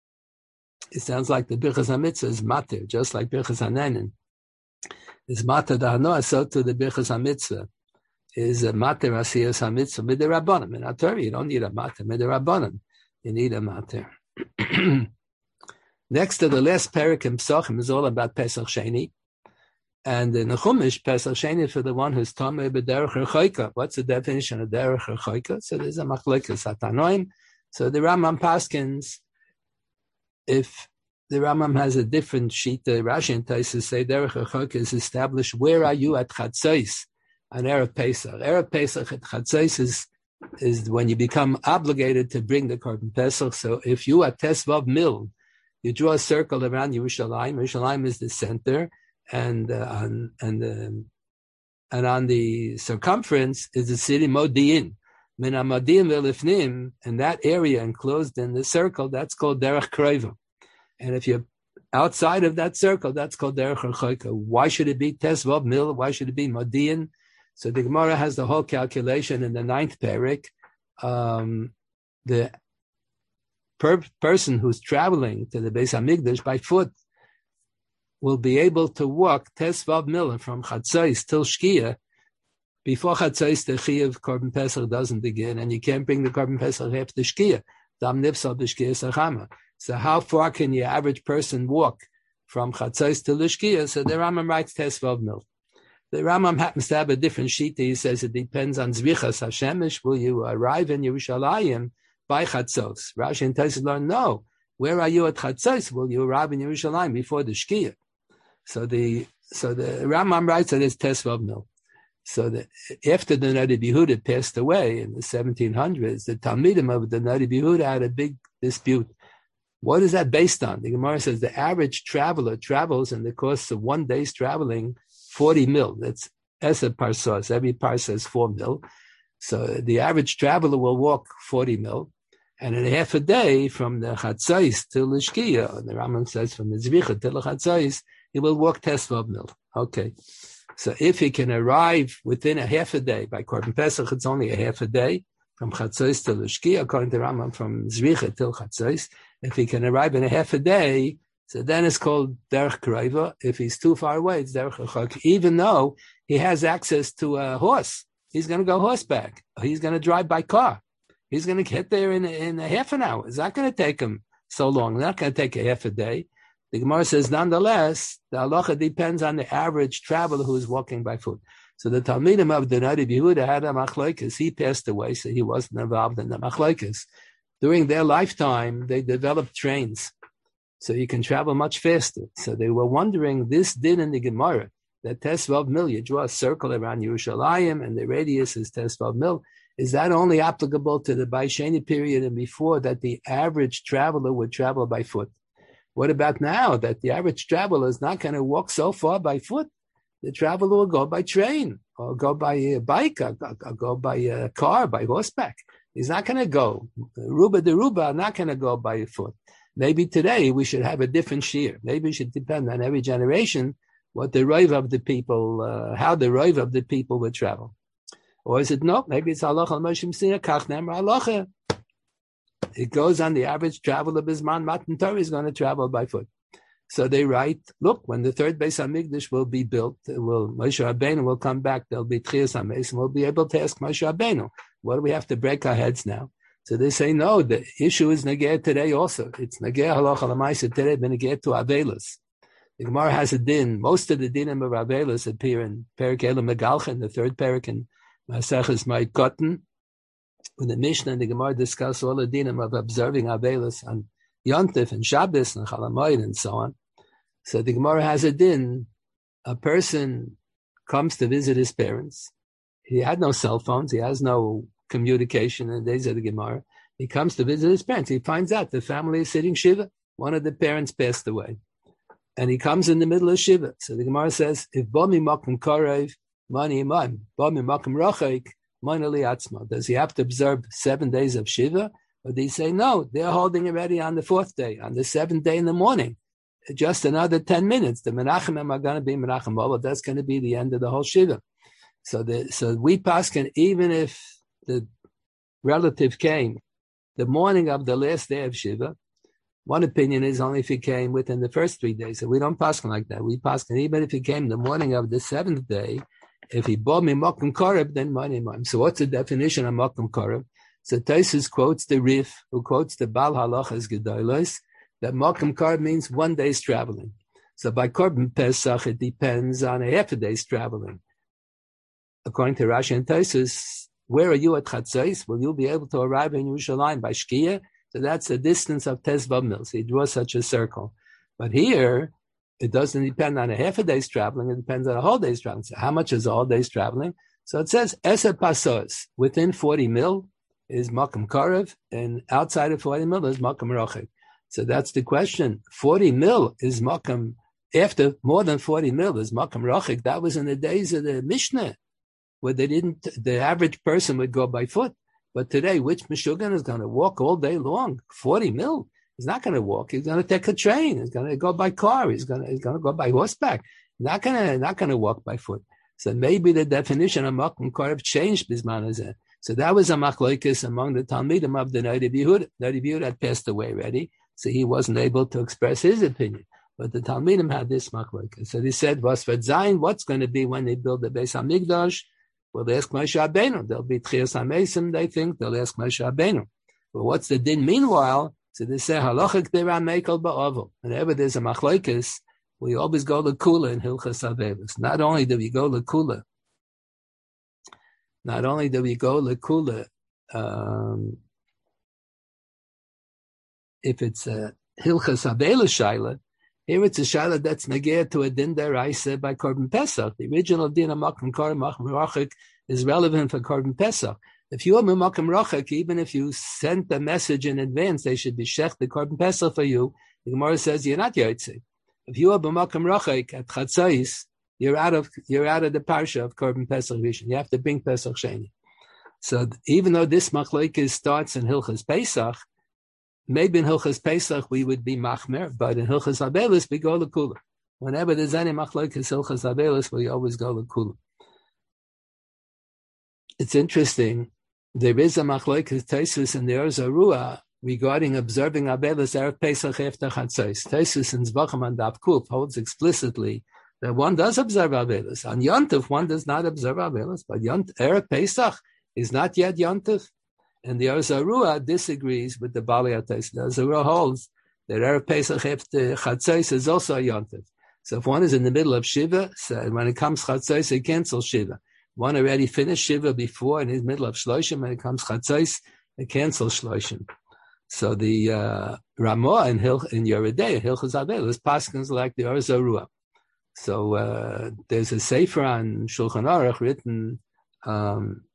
it sounds like the Birchas HaMitzvah is matir, just like Birchas Hanen is matir da'anoah, so to the Birchas HaMitzvah is a matir asiyas HaMitzvah mid'Rabbanan. In our Torah, you don't need a matir mid'Rabbanan. You need a matir. Next to the last parak in Pesachim is all about Pesach Sheni. And in the Chumash, Pesach Sheni for the one who's Tomei b'derech rechoika. What's the definition of derech rechoika? So there's a machlokes hatanoim. So the Rambam paskins, if the Rambam has a different sheet, the Rashi and Tosfos say derech rechoika is established. Where are you at Chatzos on Erev Pesach? Erev Pesach at Chatzos is is when you become obligated to bring the Korban Pesach. So if you at Tesvav Mil, you draw a circle around Yerushalayim. Yerushalayim is the center, and uh, on, and uh, and on the circumference is the city Modi'in. Min HaModi'in ve'lifnim, and that area enclosed in the circle, that's called Derech Krova. And if you're outside of that circle, that's called Derech Rechoika. Why should it be Tesvav Mil? Why should it be Modi'in? So the Gemara has the whole calculation in the ninth parak. Um, the per- person who's traveling to the Beis Hamikdash by foot will be able to walk Tesvav Mil from Chatzos till Shkia. Before Chatzos, the Chiyuv Korban Pesach doesn't begin, and you can't bring the Korban Pesach after Shkia. Dam Nifsal b'Shkia Sachama. So how far can your average person walk from Chatzos to the Shkia? So the Rambam writes Tesvav Mil. The Rambam happens to have a different sheet. He says it depends on Zvichas Hashemish. Will you arrive in Yerushalayim by Chatzos? Rashi and Tosfos learn, no. Where are you at Chatzos? Will you arrive in Yerushalayim before the Shkia? So the so the Rambam writes that it's Tesvav Mil. So that after the Nadi Yehuda passed away in the seventeen hundreds, the Talmidim of the Nadi Yehuda had a big dispute. What is that based on? The Gemara says the average traveler travels in the course of one day's traveling forty mil. That's Esa parsos. Every parsa is four mil. So the average traveler will walk forty mil. And in half a day from the Chatzais to Lishkiya, the Rambam says from the Zvicha to the Chatzais, he will walk Tesvav mil. Okay. So if he can arrive within a half a day, by Korban Pesach, it's only a half a day, from Chatzos to Lishkiya, according to Rambam, from Zvicha till Chatzos. If he can arrive in a half a day, so then it's called Derech Kraiva. If he's too far away, it's Derech Chak. Even though he has access to a horse, he's going to go horseback. He's going to drive by car. He's going to get there in, in a half an hour. It's not going to take him so long. It's not going to take a half a day. The Gemara says, nonetheless, the halacha depends on the average traveler who is walking by foot. So the Talmidim of the Nadi Yehuda had a machlokes. He passed away, so he wasn't involved in the machlokes. During their lifetime, they developed trains, so you can travel much faster. So they were wondering, this din in the Gemara, that Tesvav mil, you draw a circle around Yerushalayim, and the radius is Tesvav mil. Is that only applicable to the Baisheni period and before, that the average traveler would travel by foot? What about now that the average traveler is not going to walk so far by foot? The traveler will go by train or go by a bike or, or go by a car, by horseback. He's not going to go. Ruba de Ruba are not going to go by foot. Maybe today we should have a different shear. Maybe it should depend on every generation what the rove of the people, uh, how the rove of the people would travel. Or is it no? Maybe it's halacha l'moshim sinah kach nemar halacha. It goes on the average travel of Bisman Matan Torah is going to travel by foot. So they write, look, when the third Beis HaMikdash will be built, will Moshe Rabbeinu will come back, there'll be Tchias HaMeis, and we'll be able to ask Moshe Rabbeinu, what do we have to break our heads now? So they say, no, the issue is Negeh today also. It's Negeh halacha l'maisa today, but Negeh to Avelis. The Gemara has a din. Most of the dinim of Avelis appear in Perek Elam Megalchen, the third Perek in Maseches Ma'id Kotten. When the Mishnah and the Gemara discuss all the dinim of observing Avelis on Yontif and Shabbos and Chalamoid and so on. So the Gemara has a din. A person comes to visit his parents. He had no cell phones. He has no communication in the days of the Gemara. He comes to visit his parents. He finds out the family is sitting Shiva. One of the parents passed away. And he comes in the middle of Shiva. So the Gemara says, if Bomi Makim Korev, Mani Imam, Bomi Makim Rochaik, does he have to observe seven days of Shiva? Or do he say, no, they're holding already on the fourth day, on the seventh day in the morning. Just another ten minutes. The Menachem are going to be Menachem Ola. That's going to be the end of the whole Shiva. So the, so we paskin, even if the relative came the morning of the last day of Shiva, one opinion is only if he came within the first three days. So we don't paskin like that. We paskin even if he came the morning of the seventh day. If he bought me Mokum Koreb, then money mine. So what's the definition of Mokum Koreb? So Taisus quotes the Rif, who quotes the Bal Halachas Gedolos, that Mokum Koreb means one day's traveling. So by Korban Pesach, it depends on a half a day's traveling. According to Rashi and Taisus, where are you at Chatzos? Will you be able to arrive in Yerushalayim by Shkia? So that's a distance of Tesvav mil. So he draws such a circle. But here, it doesn't depend on a half a day's traveling. It depends on a whole day's traveling. So how much is a whole day's traveling? So it says, Eser Pasos, within forty mil is Makam Karev, and outside of forty mil is Makam Rochek. So that's the question. forty mil is Makam, after more than forty mil is Makam Rochek. That was in the days of the Mishnah, where they didn't, the average person would go by foot. But today, which Meshuggah is going to walk all day long? forty mil. He's not going to walk. He's going to take a train. He's going to go by car. He's going to, he's going to go by horseback. He's not going to, not going to walk by foot. So maybe the definition of Makom Korev changed Bisman Hazeh. So that was a machlokes among the Talmidim of the Nadi Yehuda. Nadi Yehuda had passed away already, so he wasn't able to express his opinion. But the Talmidim had this machlokes. So they said, "Was for Zayin? What's going to be when they build the Beis Hamikdash?" Well, they ask Moshe Rabbeinu. There'll be Tchias HaMeisim. They think they'll ask Moshe Rabbeinu. But what's the din? Meanwhile. So they say, halacha k'dera meikol ba'ovel. Whenever there's a machlokes, we always go to Kula in Hilchas Avelis. Not only do we go to Kula, not only do we go to Kula, um, if it's a Hilchas Avelis shaila, Here it's a shala that's negea to a din deraisa by Korban Pesach. The original din of Makom Korban Makom Rachik is relevant for Korban Pesach. If you are Makom Rachik, even if you sent the message in advance, they should be shech the Korban Pesach for you. The Gemara says you're not Yotze. If you are Makom Rachik at Chatzais, you're out of you're out of the parsha of Korban Pesach Rishon. You have to bring Pesach Sheni. So even though this machlokes starts in Hilchas Pesach, maybe in Hilchas Pesach we would be machmer, but in Hilchas Abelis we go lekula. Whenever there's any machlokes Hilchas Abelis, we always go lekula. It's interesting. There is a machlokes Taisus in the Or Zarua regarding observing Abelis Erev Pesach after Chatzos. Taisus in Zvachim and Daf Kuf holds explicitly that one does observe Abelis. On Yontif, one does not observe Abelis, but Yont Erev Pesach is not yet Yontif. And the Or Zarua disagrees with the Bali Atayis. The Or Zarua holds that Erev Pesach after Chatzos is also a Yontif. So if one is in the middle of Shiva, so when it comes Chatzos, he cancels Shiva. One already finished Shiva before, and in the middle of Shloshim, when it comes Chatzos, he cancels Shloshim. So the uh, Ramah in, Hil- in Yeridei, Hilchas Abelis, Paskins like the Or Zarua. So uh, there's a sefer on Shulchan Aruch written um,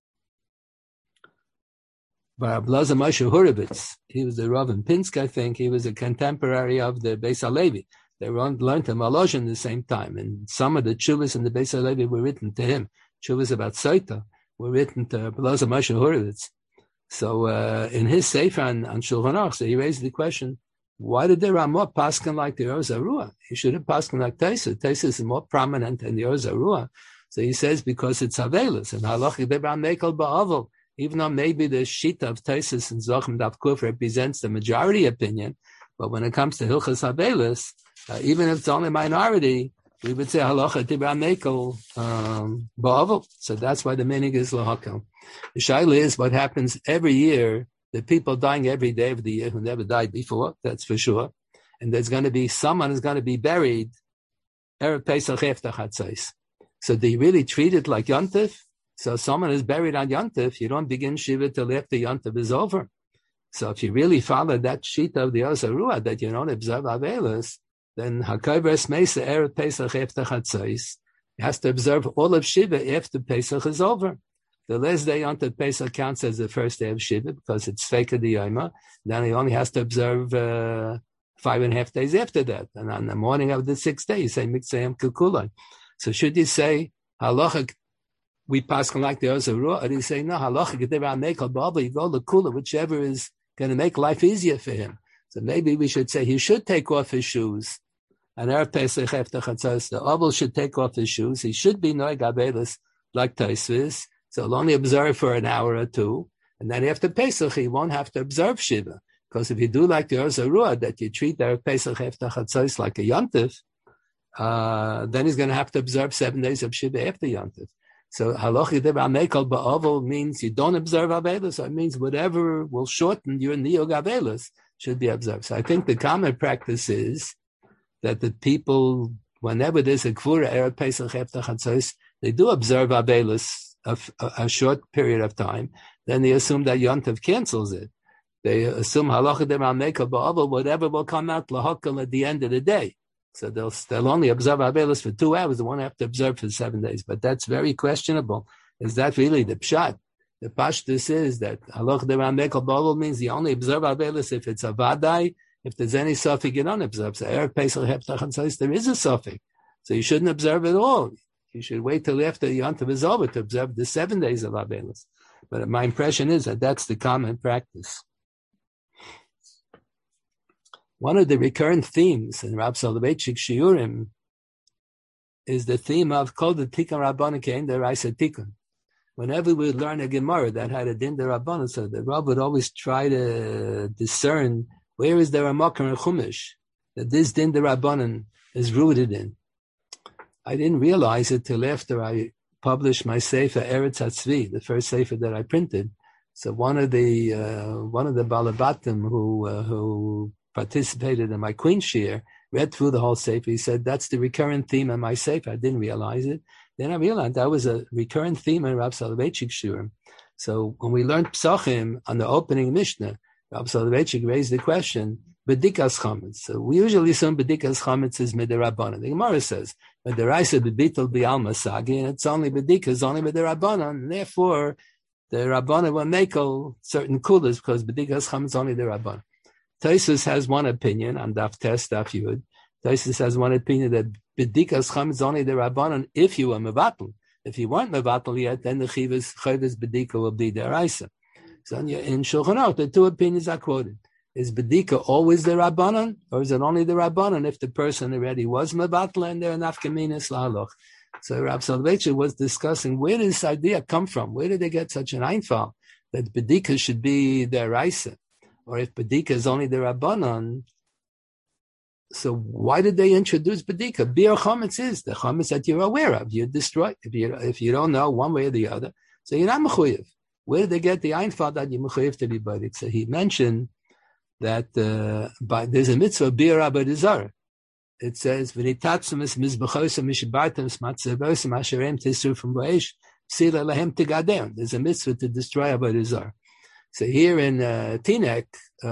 by Ablaza Moshe Horovitz. He was the Rav in Pinsk, I think. He was a contemporary of the Beis HaLevi. They learned the Malosh in the same time. And some of the tshuvas in the Beis HaLevi were written to him. Tshuvas about Soita were written to Ablaza Moshe Horovitz. So uh, in his sefer on, on Shulchan Aruch, so he raised the question, why did the Ramah paskin like the Or Zarua? He should have paskin like Taisus. Taisus is more prominent than the Or Zarua. So he says because it's Havelis. And halachi debra mekel ba'avel. Even though maybe the shita of Taisus and Zochim Daf Kuf represents the majority opinion, but when it comes to Hilchas Havelis, uh, even if it's only minority, we would say halacha debra mekel um, ba'avel. So that's why the meaning is lahakel. The shaila is what happens every year. The people dying every day of the year who never died before, that's for sure. And there's going to be, someone is going to be buried Erev Pesach after Chatzos. So they really treat it like Yontif. So someone is buried on Yontif, you don't begin Shiva till after Yontif is over. So if you really follow that sheet of the Or Zarua, that you don't observe Avelis, then HaKoveres Mesa Erev Pesach after Chatzos, you have to observe all of Shiva after Pesach is over. The last day until Pesach counts as the first day of Shiva because it's Feika D'Yoma. Then he only has to observe uh, five and a half days after that. And on the morning of the sixth day, you say Mitzayim Kukulon. So should you say Halacha, we pass like the Or Zarua, or do you say no, Halacha Gedeva Mekel Baba, you go the Kula, whichever is going to make life easier for him. So maybe we should say he should take off his shoes. And Erev Pesach after Chatzos, the Abel should take off his shoes. He should be Noeg Abelis like Taisvis. So he'll only observe for an hour or two. And then after Pesach, he won't have to observe Shiva. Because if you do like the Or Zarua, that you treat Erev Pesach after Chatzos like a Yontif, uh, then he's going to have to observe seven days of Shiva after Yontif. So halachi deba mekel ba'avel means you don't observe Avelus. So it means whatever will shorten your Niyog Avelus should be observed. So I think the common practice is that the people, whenever there's a Kvura Erev Pesach after Chatzos, they do observe Avelus A, a short period of time, then they assume that Yontif cancels it. They assume halacha de'mal mekel ba'avel, whatever will come out lahakal at the end of the day. So they'll they'll only observe Abelis for two hours. They won't have to observe for seven days. But that's very questionable. Is that really the pshat? The pashtus is that halacha de'mal mekel ba'avel means you only observe Abelis if it's a vadai. If there's any suffix, you don't observe. So Erev Pesach Heptach Chatzos, there is a suffix. So you shouldn't observe at all. You should wait till after Yontif is over to observe the seven days of Abelis. But my impression is that that's the common practice. One of the recurrent themes in Rab Soloveitchik Shiurim is the theme of Kol the Tikkun Rabbanan Kein Deraisa Tikkun. Whenever we learn a Gemara that had a Din Derabanan, so the Rab would always try to discern where is there a Makar and Chumash that this Din Derabanan is rooted in. I didn't realize it till after I published my Sefer Eretz HaTzvi, the first Sefer that I printed. So one of the uh, one of the Balabatim who uh, who participated in my Queen Shir read through the whole Sefer. He said that's the recurrent theme in my Sefer. I didn't realize it. Then I realized that was a recurrent theme in Rab Soloveitchik Shurim. So when we learned Psachim on the opening Mishnah, Rab Soloveitchik raised the question: bedikas chametz. So we usually assume bedikas chametz is midirabanan. The Gemara says midiraisa bebitul bi'alma sagi, and it's only bedikas only midirabanan, and therefore the rabbanan will make certain kulas because bedikas chametz only the rabbanan. Taisus has one opinion on daf tes daf yud. Taisus has one opinion that bedikas chametz only the rabbanan if you were mevatel. If you weren't mevatel yet, then the chivas chayvus bedika will be deraisa. So in Shulchan Aruch, the two opinions are quoted. Is bedika always the rabbanan, or is it only the rabbanan if the person already was mevatel and they're nafkaminas la'aloch? So Rav Soloveitcher was discussing where did this idea come from? Where did they get such an einfall that bedika should be the raisa, or if bedika is only the rabbanan? So why did they introduce bedika? Bir chametz is the chametz that you're aware of. You destroy if you if you don't know one way or the other. So you're not mechuyev. Where did they get the einfall that you're mechuyev to be badik? So he mentioned that uh, by, there's a mitzvah bir abadizar. It says v'nitatzumis mizbechosim mishabartim smatzevosim asherem tisru from v'eish sila lahem tigadem. There's a mitzvah to destroy abadizar. So here in uh, Teaneck,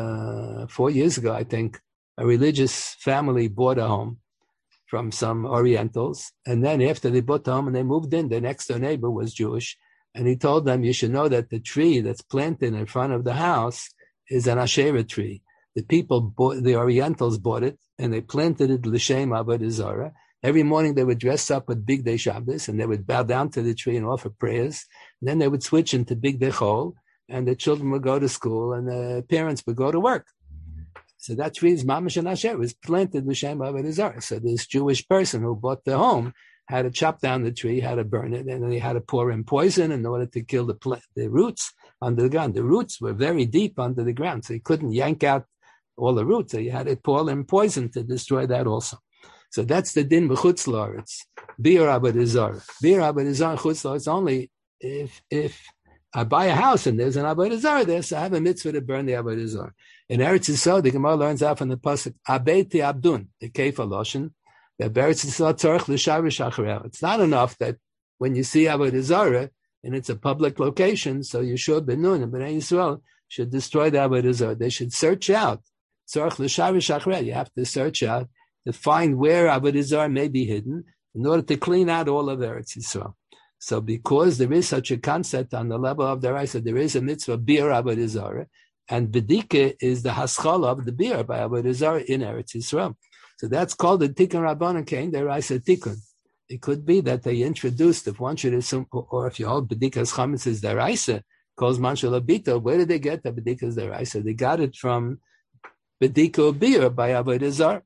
uh, four years ago, I think, a religious family bought a home from some Orientals. And then after they bought the home and they moved in, their next door neighbor was Jewish. And he told them, you should know that the tree that's planted in front of the house is an Asherah tree. The people bought, the Orientals bought it and they planted it l'shem avodah zarah. Every morning they would dress up with Big Day Shabbos and they would bow down to the tree and offer prayers. And then they would switch into Big Day Chol and the children would go to school and the parents would go to work. So that tree is mamash and asher. It was planted l'shem avodah zarah. So this Jewish person who bought the home had to chop down the tree, had to burn it, and then he had to pour in poison in order to kill the plant, the roots under the ground. The roots were very deep under the ground, so he couldn't yank out all the roots. So you had to pour in poison to destroy that also. So that's the din b'chutz la'aretz. Bir avodah zarah. Bir avodah zarah chutz la'aretz only if if I buy a house and there's an avodah zarah there, so I have a mitzvah to burn the avodah zarah. In Eretz Yisrael, the Gemara learns out from the pasuk Abeiti Abdun, the Kefa Loshen, that Eretz Yisrael tzorich l'sharish achareh. It's not enough that when you see avodah zarah and it's a public location, so Yeshua ben Nun and Bnei Yisrael should destroy the avodah zarah. They should search out tzorich l'sharish achareh. You have to search out to find where avodah zarah may be hidden in order to clean out all of Eretz Yisrael. So because there is such a concept on the level of the Raisa, there is a mitzvah bir avodah zarah, and bedika is the haschala of the bir by avodah zarah in Eretz Yisrael. So that's called the tikkun rabbanan kein the Raisa tikkun. It could be that they introduced, if one should assume, or if you hold bedika's chametz is the Raisa, calls manshal abito. Where did they get the bedika's the Raisa? They got it from bedika bir by avodah zarah.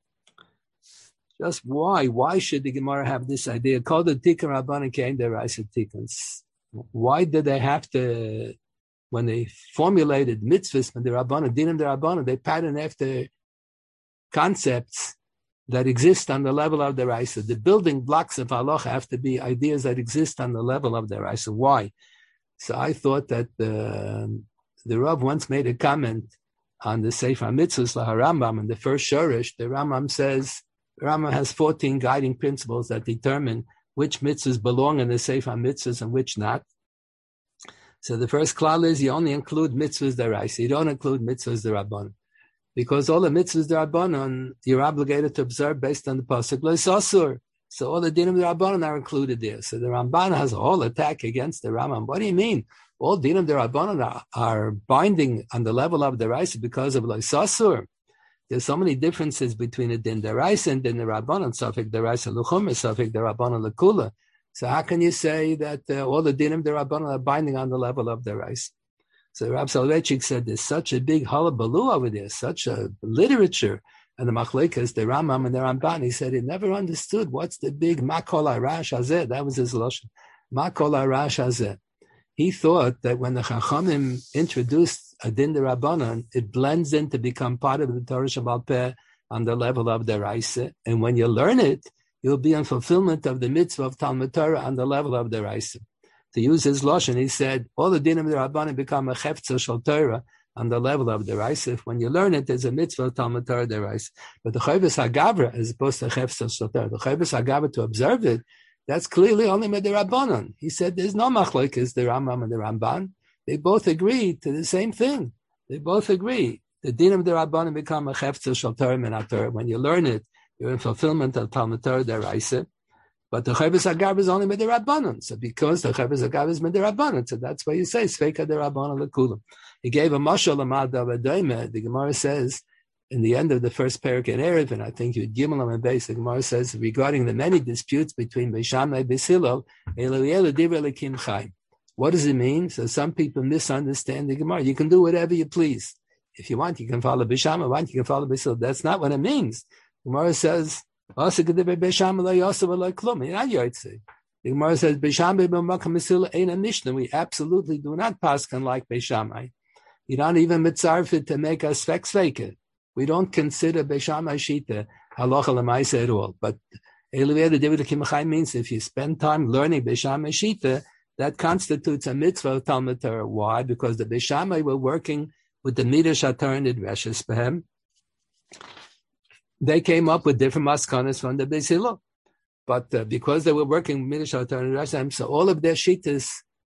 Just why? Why should the Gemara have this idea called the tikkun rabbanan kein the Raisa tikkuns? Why did they have to? When they formulated mitzvahs, when the Rabbanan, dinim the Rabbanan, they pattern after concepts that exist on the level of the Raisa. The building blocks of halacha have to be ideas that exist on the level of the Raisa. Why? So I thought that the, the Rav once made a comment on the Sefer Mitzvahs LaHarambam in the first Shorish. The Rambam says, the Rambam has fourteen guiding principles that determine which mitzvahs belong in the Sefer Mitzvahs and which not. So the first klal is you only include mitzvahs deraisa. You don't include mitzvahs derabbanan, because all the mitzvahs derabbanan you're obligated to observe based on the pasuk l'sasur. So all the dinim derabbanan are included there. So the Ramban has a whole attack against the Rambam. What do you mean? All dinim derabbanan are, are binding on the level of deraisa because of l'sasur. There's so many differences between the din deraisa and din derabbanan. Safek deraisa luchum, safek derabbanan lekula. So how can you say that uh, all the dinim derabbanan are binding on the level of the rice? So Rav Soloveitchik said there's such a big hullabaloo over there, such a literature, and the machlekas, the Rambam and the Ramban. He said he never understood what's the big makol arash hazeh. That was his lashon, makol arash hazeh. He thought that when the Chachamim introduced a din derabbanan, it blends in to become part of the Torah Shabbat Peh on the level of the rice, and when you learn it, you'll be in fulfillment of the mitzvah of Talmud Torah on the level of the Raisa. To use his lashon, he said, all the dinim of the Rabbanim become a chefza shel Torah on the level of the Raisa. When you learn it, there's a mitzvah of Talmud Torah the Raisa. But the chayvus hagavra, as opposed to chefza shel Torah, the chayvus hagavra to observe it, that's clearly only with the Rabbanon. He said, there's no machlokes, the Rambam and the Ramban. They both agree to the same thing. They both agree The din of the Rabbanan become a chefzer shel Torah min haTorah. When you learn it, you're in fulfillment of Talmud Torah deraisa. But the Chovos HaGavra is only Midei Rabbanan. So because the Chovos HaGavra is Midei Rabbanan, so that's why you say Sveika de Rabbanan lekulam. He gave a mashal amad avadoime. The Gemara says in the end of the first parak in Erev, and I think you Gimel and Beis, the Gemara says regarding the many disputes between Beis Shammai and Beis Hillel, Elu Elu Divrei Elokim Chaim. What does it mean? So some people misunderstand the Gemara. You can do whatever you please. If you want, you can follow Beis Shammai. If you want, you can follow Beis Hillel. That's not what it means. The Gemara says, the Gemara says, we absolutely do not paskan like Beis Shammai. You don't even mitzarfit to make us svek. We don't consider Beis Shammai shita halacha l'maisa at all. But Eluvei David Kimachai means if you spend time learning Beis Shammai shita, that constitutes a mitzvah of Talmud Torah. Why? Because the Beis Shammai were working with the Midrash HaTorah and Dreshes Behem. They came up with different maskanas from the Beis Hillel. But uh, because they were working with Midrash HaTorah and Dreshes, so all of their shittas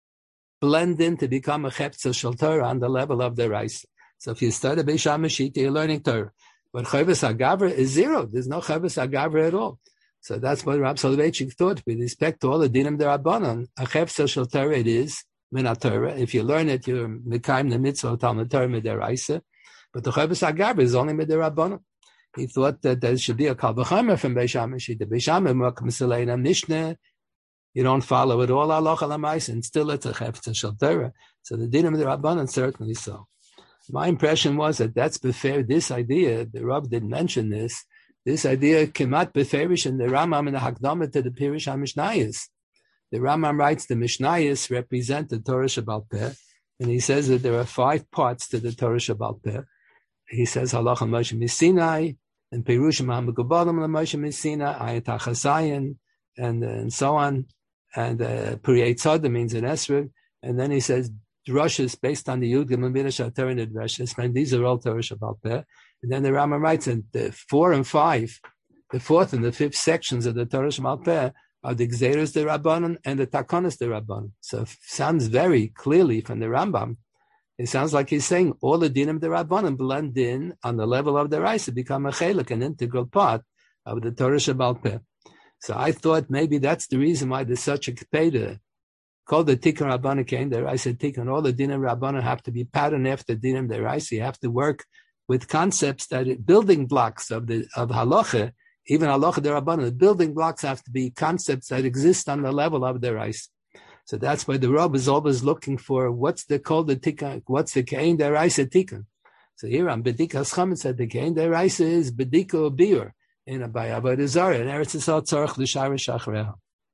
blend in to become a chefzer shel Torah on the level of the rice. So if you start a Beis Shammai shita, you're learning Torah. But Chovos HaGavra is zero. There's no Chovos HaGavra at all. So that's what Rab Soloveitchik thought. With respect to all the dinim derabanan, a chefzer shel Torah it is, min haTorah. If you learn it, you're mekayim the mitzvah of Talmud Torah midiraisa. But the Chovos HaGavra is only midirabanan. He thought that there should be a kal v'chomer from Beis Shammai shita. Beis Shammai makameselena mishnah. You don't follow it all halacha l'maisa, and still it's a chefzer shel Torah. So the dinim derabanan certainly so. My impression was that that's befair. This idea, the Rav didn't mention this. This idea kemat beferish in the Rambam and the Hakdama to the Pirish HaMishnayos. The Rambam writes the Mishnayos represent the Torah Shebaal Peh, and he says that there are five parts to the Torah Shebaal Peh. He says halacha Moshe Misinai and Pirushim HaMegubalim LaMoshe Misinai, Ayat HaChasayin, and and so on, and uh, Puri Eitzada means an Esrog, and then he says drushes based on the Yud Gimel Midrash HaTorah and Drushes, and these are all Torah Shebaal Peh. And then the Rambam writes in the four and five, the fourth and the fifth sections of the Torah Shebaal Peh are the Gzeros de Rabbanon and the Takonos de Rabbanon. So it sounds very clearly from the Rambam. It sounds like he's saying all the dinim de Rabbanon blend in on the level of the Raisa, become a chelik, an integral part of the Torah Shebaal Peh. So I thought maybe that's the reason why there's such a kpeda called the Tikkun Rabbanon Kein the Raisa Tikkun. All the dinim Rabbanon have to be patterned after dinim de Raisa. You have to work with concepts that it, building blocks of the of halacha, even halacha derabbanan, the building blocks have to be concepts that exist on the level of the rice. So that's why the Rav is always looking for what's the called the tikkun, what's the kein deraisa tikkun. So here on Bedikas Chametz said the kein deraisa is bediko biur in a by Avodah Zarah and Eretz Yisrael tzarich l'sharish achreha.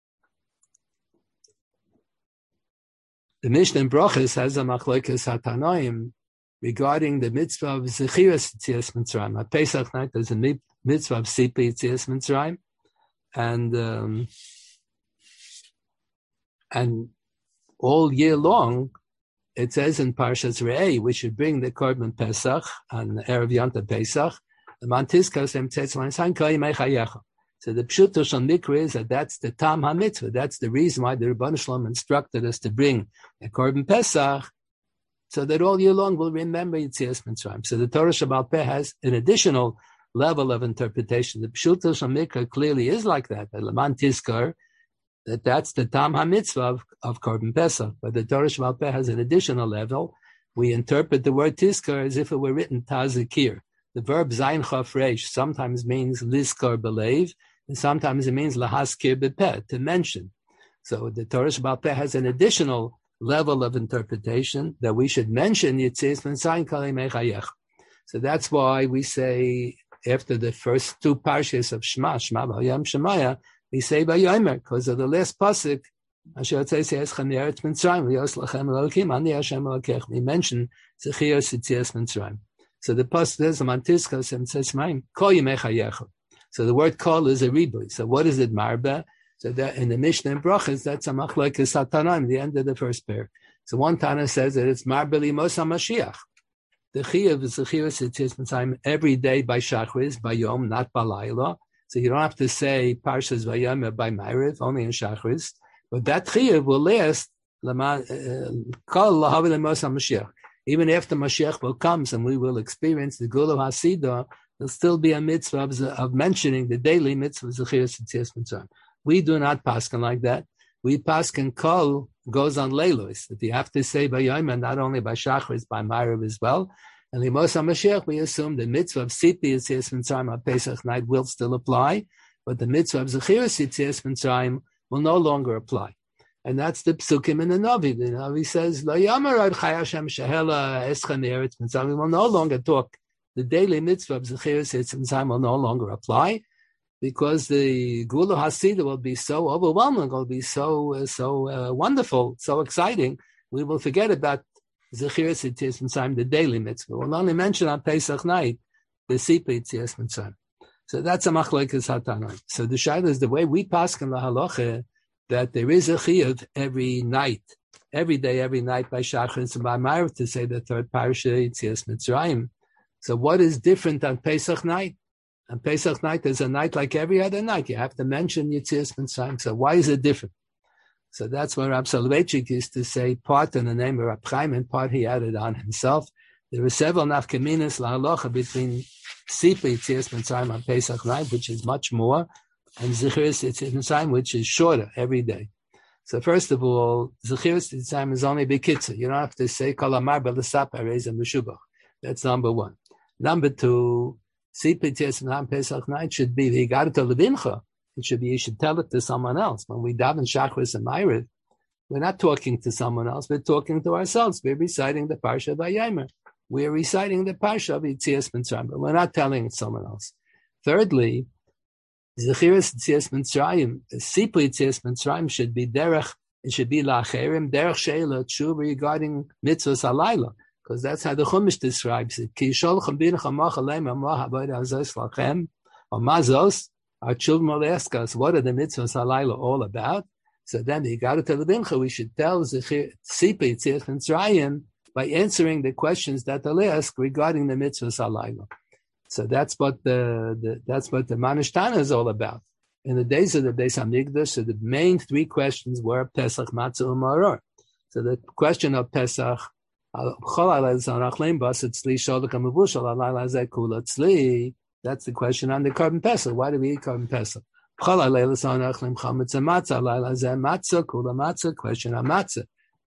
The Mishnah in Brachos has a machlokes hatanoim regarding the mitzvah of Zechiras Yetzias Mitzrayim. At Pesach night, there's a mitzvah of Sipa Yetzias Mitzrayim, and um, and all year long, it says in Parshas Re'eh, we should bring the Korban Pesach on Erev Yonta Pesach. So the Pshuto Shal Mikra is that that's the Tam HaMitzvah. That's the reason why the Rebbeinu Shalom instructed us to bring a Korban Pesach, so that all year long we'll remember Yetzias Mitzrayim. So the Torah Shebaal Peh has an additional level of interpretation. The Pshuto Shal Mikra clearly is like that. The Leman Tizkar, that that's the Tam HaMitzvah of, of Korban Pesach. But the Torah Shebaal Peh has an additional level. We interpret the word Tizkar as if it were written Tazikir. The verb Zayin Chaf Reish sometimes means Lizkar Belev, and sometimes it means Lahaskir Bepeh, to mention. So the Torah Shebaal Peh has an additional level of interpretation that we should mention Yetzias Mitzrayim Kalei Mechayech. So that's why we say after the first two parshas of Shema, Shema V'Hayam Shemaya, we say Vayomer because of the last pasuk. Asher Yotzei Eschem Yeretz Mitzrayim V'Yos Lachem Elokim Ani Hashem Elokech. We mention Zechios Yetzias Mitzrayim. So the pasuk says Mantiskas and says Shemaim Kol Yemechayech. So the word Kol is a ribui. So what is it marba? So that in the Mishnah and Brachos, that's a machlokes hatanaim, the end of the first pair. So one Tana says that it's marba limos HaMashiach. The chiyuv is the chiyuv Yetzias Mitzrayim every day by Shachris, by Yom, not by Laila. So you don't have to say Parshas Vayom or by Ma'ariv, only in Shachris. But that chiyuv will last Kol Lahavi limos HaMashiach. Even after Mashiach will come and we will experience the Gula Hasidah, there'll still be a mitzvah of, of mentioning the daily mitzvah of Zechiras Yetzias Mitzrayim. We do not paskin like that. We paskin kol goes on leilos, that you have to say by Yom, and not only by Shachris, by Ma'ariv as well. And the Mos HaMashiach, we assume the mitzvah of Sipi Yetzias Mitzrayim on Pesach night will still apply, but the mitzvah of Zechiras Yetzias Mitzrayim will no longer apply. And that's the psukim in the Navi. The Navi says, Lo Yamar Ad Chai Hashem Shehela Eschem Eretz Mitzrayim. We will no longer talk. The daily mitzvah of Zechiras Yetzias Mitzrayim will no longer apply, because the Gula Hasidah will be so overwhelming, will be so uh, so uh, wonderful, so exciting. We will forget about Zechiras Yetzias Mitzrayim, the daily mitzvah. We'll only mention on Pesach night the Sipa Yetzias Mitzrayim. So that's a machlokes hatanai. So the shayla is the way we paskin la halacha, that there is a chiyuv every night, every day, every night by Shachris and by Ma'ariv to say the third parasha Yetzias Mitzrayim. So what is different on Pesach night? On Pesach night, there's a night like every other night. You have to mention Yetzias Mitzrayim. So why is it different? So that's where Rab Soloveitchik used to say part in the name of Rab Chaim and part he added on himself. There were several nafkaminas la halacha between Sipa Yetzias Mitzrayim on Pesach night, which is much more, and Zechiras Yetzias Mitzrayim, which is shorter every day. So first of all, Zechiras Yetzias Mitzrayim is only bekitzer. You don't have to say Kol Amar B'Lasap Arez and Meshubach. That's number one. Number two, Sipa Yetzias Mitzrayim Pesach night should be V'Higarta Levincha. It should be, you should tell it to someone else. When we daven Shachris and Ma'ariv, we're not talking to someone else, we're talking to ourselves. We're reciting the Parsha of Vayomer. We're reciting the Parsha of Yetzias Mitzrayim, but we're not telling it someone else. Thirdly, Zechiras Yetzias Mitzrayim, Sipa Yetzias Mitzrayim should be derech, it should be la'acherim, derech she'ela tshuva regarding mitzvahs halayla, because that's how the Chumash describes it. Ki yisholchem binechem ma'achalem amah ha'avodah hazos lachem, or mazos, our children will ask us, what are the mitzvahs halayla all about? So then, you got to tell the bincha, we should tell Sipa Yetzias Mitzrayim by answering the questions that they'll ask regarding the mitzvahs halayla. So that's what the, the that's what the Manishtana is all about. In the days of the Beis Hamikdash, so the main three questions were Pesach, Matzah, and Maror. So the question of Pesach, that's the question on the Korban Pesach. Why do we eat Korban Pesach? Question on Matzah.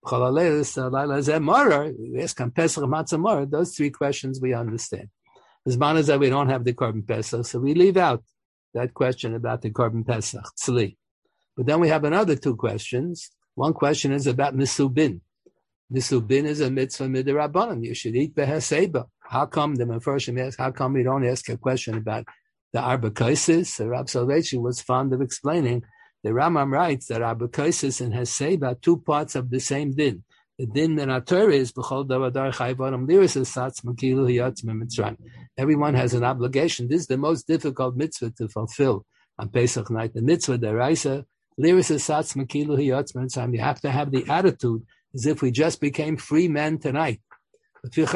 We ask on Pesach, Matzah, Maror. Those three questions we understand. As man is that we don't have the Korban Pesach, so we leave out that question about the Korban Pesach, tzli. But then we have another two questions. One question is about Nisubin. Nisubin is a mitzvah midirabbanan. You should eat beheseba. How come the Mefarshim ask, how come we don't ask a question about the Arba Kaisis? So Rab Soloveitchik was fond of explaining. The Rambam writes that Arba Kaisis and Heseba are two parts of the same din. The din in our Torah is b'chol davadar chayvarim liris esatz makilu hiyatz mitzrayim. Everyone has an obligation. This is the most difficult mitzvah to fulfill on Pesach night. The mitzvah deraisa liris esatz makilu hiyatz mitzrayim. You have to have the attitude as if we just became free men tonight. That's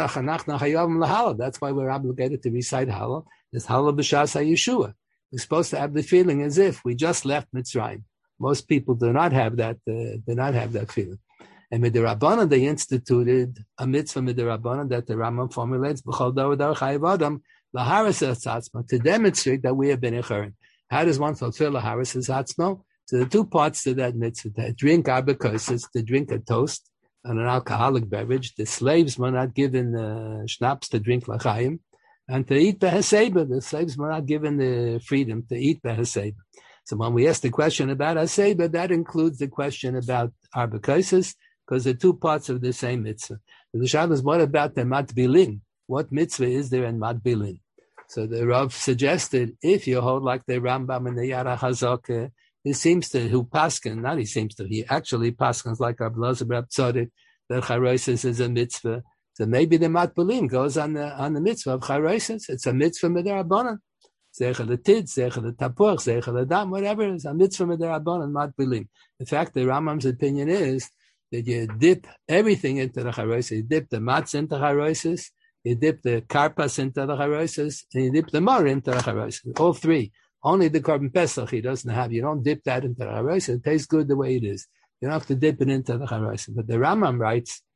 why we're obligated to recite Hallel. It's Hallel b'shas haYeshua. We're supposed to have the feeling as if we just left Mitzrayim. Most people do not have that. Uh, do not have that feeling. And Midirabbanan, they instituted a mitzvah Midirabbanan that the Rambam formulates b'chol davadar chayav adam laharas esatzma, to demonstrate that we have been echarim. How does one fulfill laharas esatzma? So the two parts to that mitzvah: to drink arba kosses, to drink a toast and an alcoholic beverage. The slaves were not given uh, schnapps to drink l'chaim, and to eat beheseba. The slaves were not given the freedom to eat beheseba. So when we ask the question about haseba, that includes the question about arba kosses, because they're two parts of the same mitzvah. The Shad is, what about the matbilin? What mitzvah is there in matbilin? So the Rav suggested, if you hold like the Rambam and the Yara Hazaka, he seems to, who paskin, not he seems to, he actually paskins like Rabbi Elazar Rab Tzadik, that Charosis is a mitzvah. So maybe the matbilin goes on the on the mitzvah of Charosis. It's a mitzvah midarabanan. Zeichel letid, zeichel letapuach, zeichel ledam, whatever it is, a mitzvah midarabanan, matbilin. In fact, the Rambam's opinion is that you dip everything into the charosis. You dip the matzah into the charosis, you dip the karpas into the charosis, and you dip the mar into the charosis. All three. Only the Korban Pesach he doesn't have. You don't dip that into the charosis. It tastes good the way it is. You don't have to dip it into the charosis. But the Rambam writes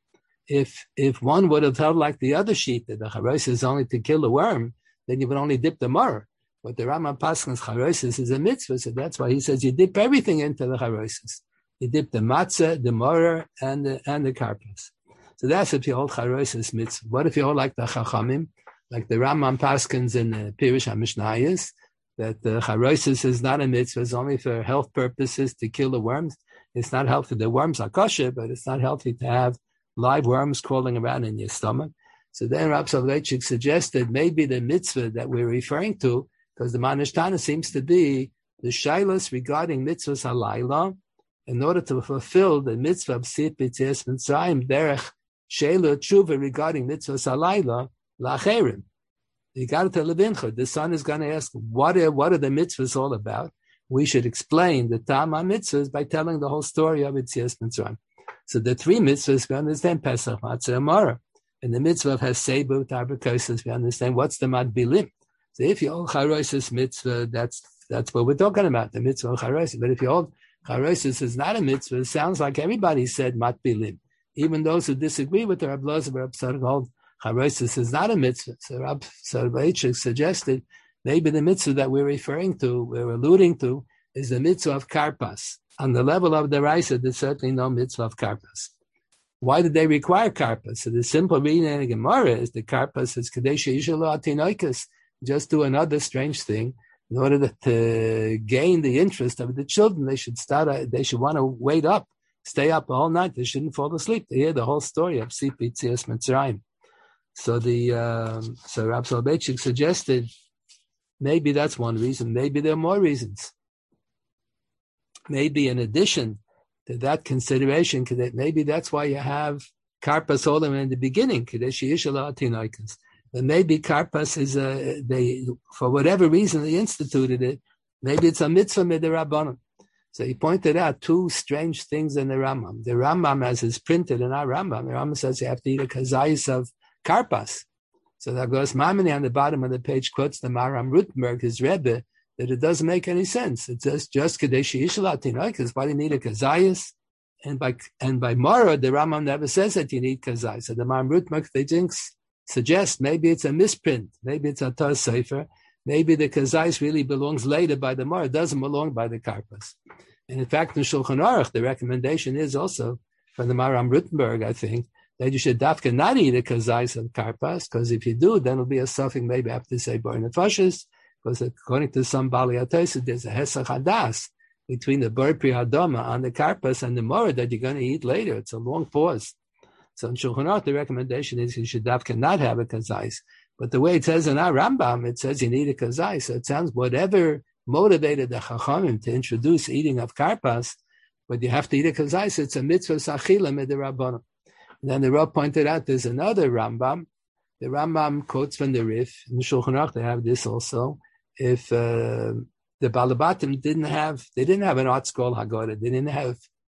if if one would have held like the other sheet, that the charosis is only to kill the worm, then you would only dip the maror. But the Rambam Paschal's charosis is a mitzvah, so that's why he says you dip everything into the charosis. You dip the matzah, the maror, and the and the karpas. So that's if you hold charosis mitzvah. What if you hold like the chachamim, like the Rambam Paschal's in the Pirush HaMishnayos, that the charosis is not a mitzvah, it's only for health purposes to kill the worms. It's not healthy. The worms are kosher, but it's not healthy to have live worms crawling around in your stomach. So then Rav Soloveitchik suggested maybe the mitzvah that we're referring to, because the Manishtana seems to be the shailos regarding mitzvahs halayla, in order to fulfill the mitzvah of Tzit B'Tzias Mitzrayim, derech sheila tshuva regarding mitzvahs halayla, la'acherim. You got to tell Levincha, the son is going to ask, what are, what are the mitzvahs all about? We should explain the Tama mitzvahs by telling the whole story of B'Tzias Mitzrayim. So the three mitzvahs, we understand Pesach, Matzah, and Maror. And the mitzvah of Hasebu, Tarbakosis, we understand what's the Madbilim. So if you hold Charosis mitzvah, that's that's what we're talking about, the mitzvah of Charosis. But if you hold Charosis is not a mitzvah, it sounds like everybody said Matbilim. Even those who disagree with the Rab Loza, Rab Tzadok hold Charosis is not a mitzvah. So Rab Soloveitchik suggested maybe the mitzvah that we're referring to, we're alluding to, is the mitzvah of Karpas. On the level of the Raisa, there's certainly no mitzvah of Karpas. Why did they require Karpas? So the simple reading in the Gemara is the Karpas is Kadesh Yishalo Atinoikas. Just do another strange thing in order to, to gain the interest of the children. They should start. They should want to wait up, stay up the whole night. They shouldn't fall asleep. They hear the whole story of Tzit B'Tzias Mitzrayim. So the um, so Rav Soloveitchik suggested maybe that's one reason. Maybe there are more reasons. Maybe in addition to that consideration, maybe that's why you have Karpas Olam in the beginning. Kadesh Yishalo Atinoikas. But maybe Karpas is a, they, for whatever reason they instituted it, maybe it's a mitzvah midrabanan. So he pointed out two strange things in the Rambam. The Rambam, as is printed in our Rambam, the Rambam says you have to eat a kazayis of Karpas. So that goes, Mamini on the bottom of the page quotes the Maram Rutenberg, his Rebbe, that it doesn't make any sense. It says just Kadesh Yishal Atinoikas, why do you need a kazayis? And by, and by Mara, the Rambam never says that you need kazayis. So the Maram Rutenberg, they think, suggest maybe it's a misprint, maybe it's a Tar Sefer, maybe the Kazais really belongs later by the Mar, it doesn't belong by the Karpas. And in fact, in Shulchan Aruch, the recommendation is also from the Maram Rutenberg, I think, that you should dafka not eat a Kazais of Karpas, because if you do, then it'll be a suffix, maybe have to say Bar Nefashis, because according to some Bali Ataysid, there's a Hesach Hadas between the Bar Pri Hadama on the Karpas and the Mar that you're going to eat later. It's a long pause. So in Shulchan Aruch, the recommendation is you should dafka not have a kazais. But the way it says in our Rambam, it says you need a kazais. So it sounds whatever motivated the Chachamim to introduce eating of karpas, but you have to eat a kazais. It's a mitzvah sachila midrabanan. And then the Rav pointed out there's another Rambam. The Rambam quotes from the Rif. In the Shulchan Aruch, they have this also. If uh, the Balabatim didn't have, they didn't have an art school Haggadah. They didn't have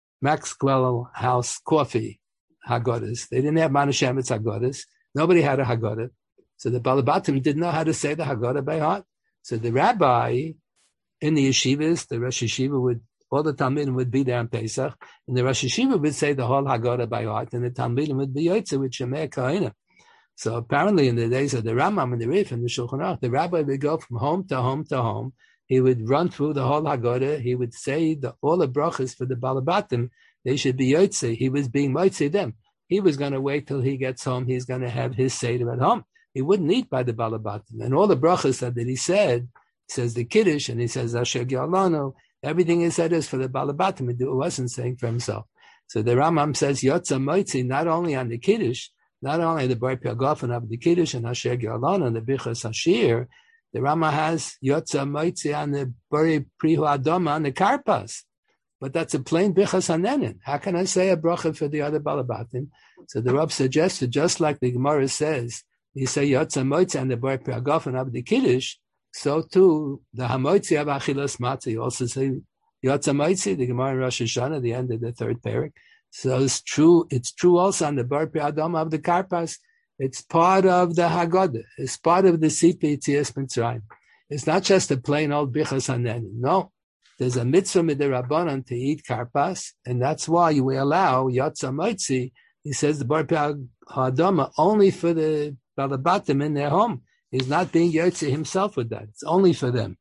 Maxwell House coffee Haggadahs. They didn't have Manashemitz Haggadahs. Nobody had a Haggadah. So the Balabatim didn't know how to say the Haggadah by heart. So the rabbi in the yeshivas, the Rosh Yeshiva would, all the Talmidim would be there on Pesach, and the Rosh Yeshiva would say the whole Haggadah by heart, and the Talmidim would be Yotze with Shemei Kahina. So apparently in the days of the Rambam and the Rif and the Shulchan Aruch, the rabbi would go from home to home to home. He would run through the whole Haggadah. He would say the, all the brachas for the Balabatim. They should be Yotze. He was being Yotze them. He was going to wait till he gets home. He's going to have his Seder at home. He wouldn't eat by the Balabatim. And all the brachas that, that he said, he says the Kiddush, and he says Asher Gyalano, everything he said is for the Balabatim. It wasn't saying for himself. So the Rambam says Yotze Moitzi, not only on the Kiddush, not only the Bar Piagofen of the Kiddush and Asher Gyalano and the Bichas Hashir, the Rama has Yotze Moitzi on the Bari Prihu Adoma on the Karpas. But that's a plain Bichas Hanenin. How can I say a bracha for the other Balabatim? So the Rav suggested, just like the Gemara says, you say Yotze Moitzi and the Bar Piagofen of the Kiddush, so too the Hamoitzi of Achilas Matzah. You also say Yotze Moitzi, the Gemara in Rosh Hashanah, the end of the third parak. So it's true. It's true also on the Bar Piadoma of the Karpas. It's part of the Haggadah. It's part of the Tzit B'Tzias Mitzrayim. It's not just a plain old Bichas Hanenin. No. There's a mitzvah midirabanan to eat karpas, and that's why we allow Yotze Moitzi. He says the Bar Ha'adama only for the Balabatim in their home. He's not being Yotze himself with that. It's only for them.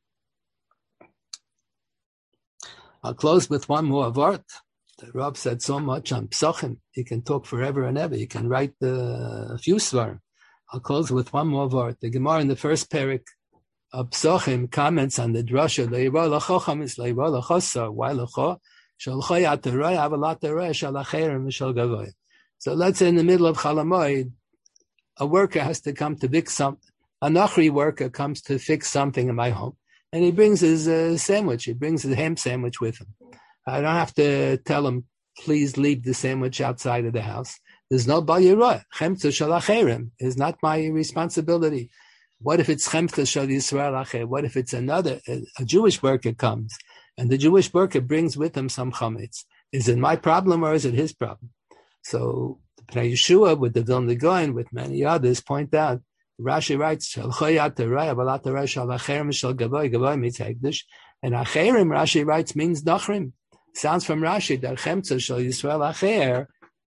I'll close with one more word. The Rav said so much on Psochim. He can talk forever and ever. He can write the, a few svarim. I'll close with one more word. The Gemara in the first parak of Psochim comments on the drasha. Le'ira l'chocham is le'ira l'chosar. Why l'cho? Shal choyat teroi avalat teroi shal acherim v'shal gavoy. So let's say in the middle of Chalamoid, a worker has to come to fix something. A Nachri worker comes to fix something in my home. And he brings his uh, sandwich. He brings his ham sandwich with him. I don't have to tell him, please leave the sandwich outside of the house. There's no Bal Yirah. Chemtza shel acherim is not my responsibility. What if it's Chemtza shel Yisrael acher? What if it's another, a, a Jewish worker comes, and the Jewish worker brings with him some chametz? Is it my problem or is it his problem? So, Pnei Yeshua, with the Vilna Gaon, with many others, point out, Rashi writes, Shal choyat teroi, avalat teroi, shal acherim, shal gavoy, gavoy means hegdish, and acherim, Rashi writes, means nachrim. Sounds from Rashi that Chemtza shel Yisrael acher,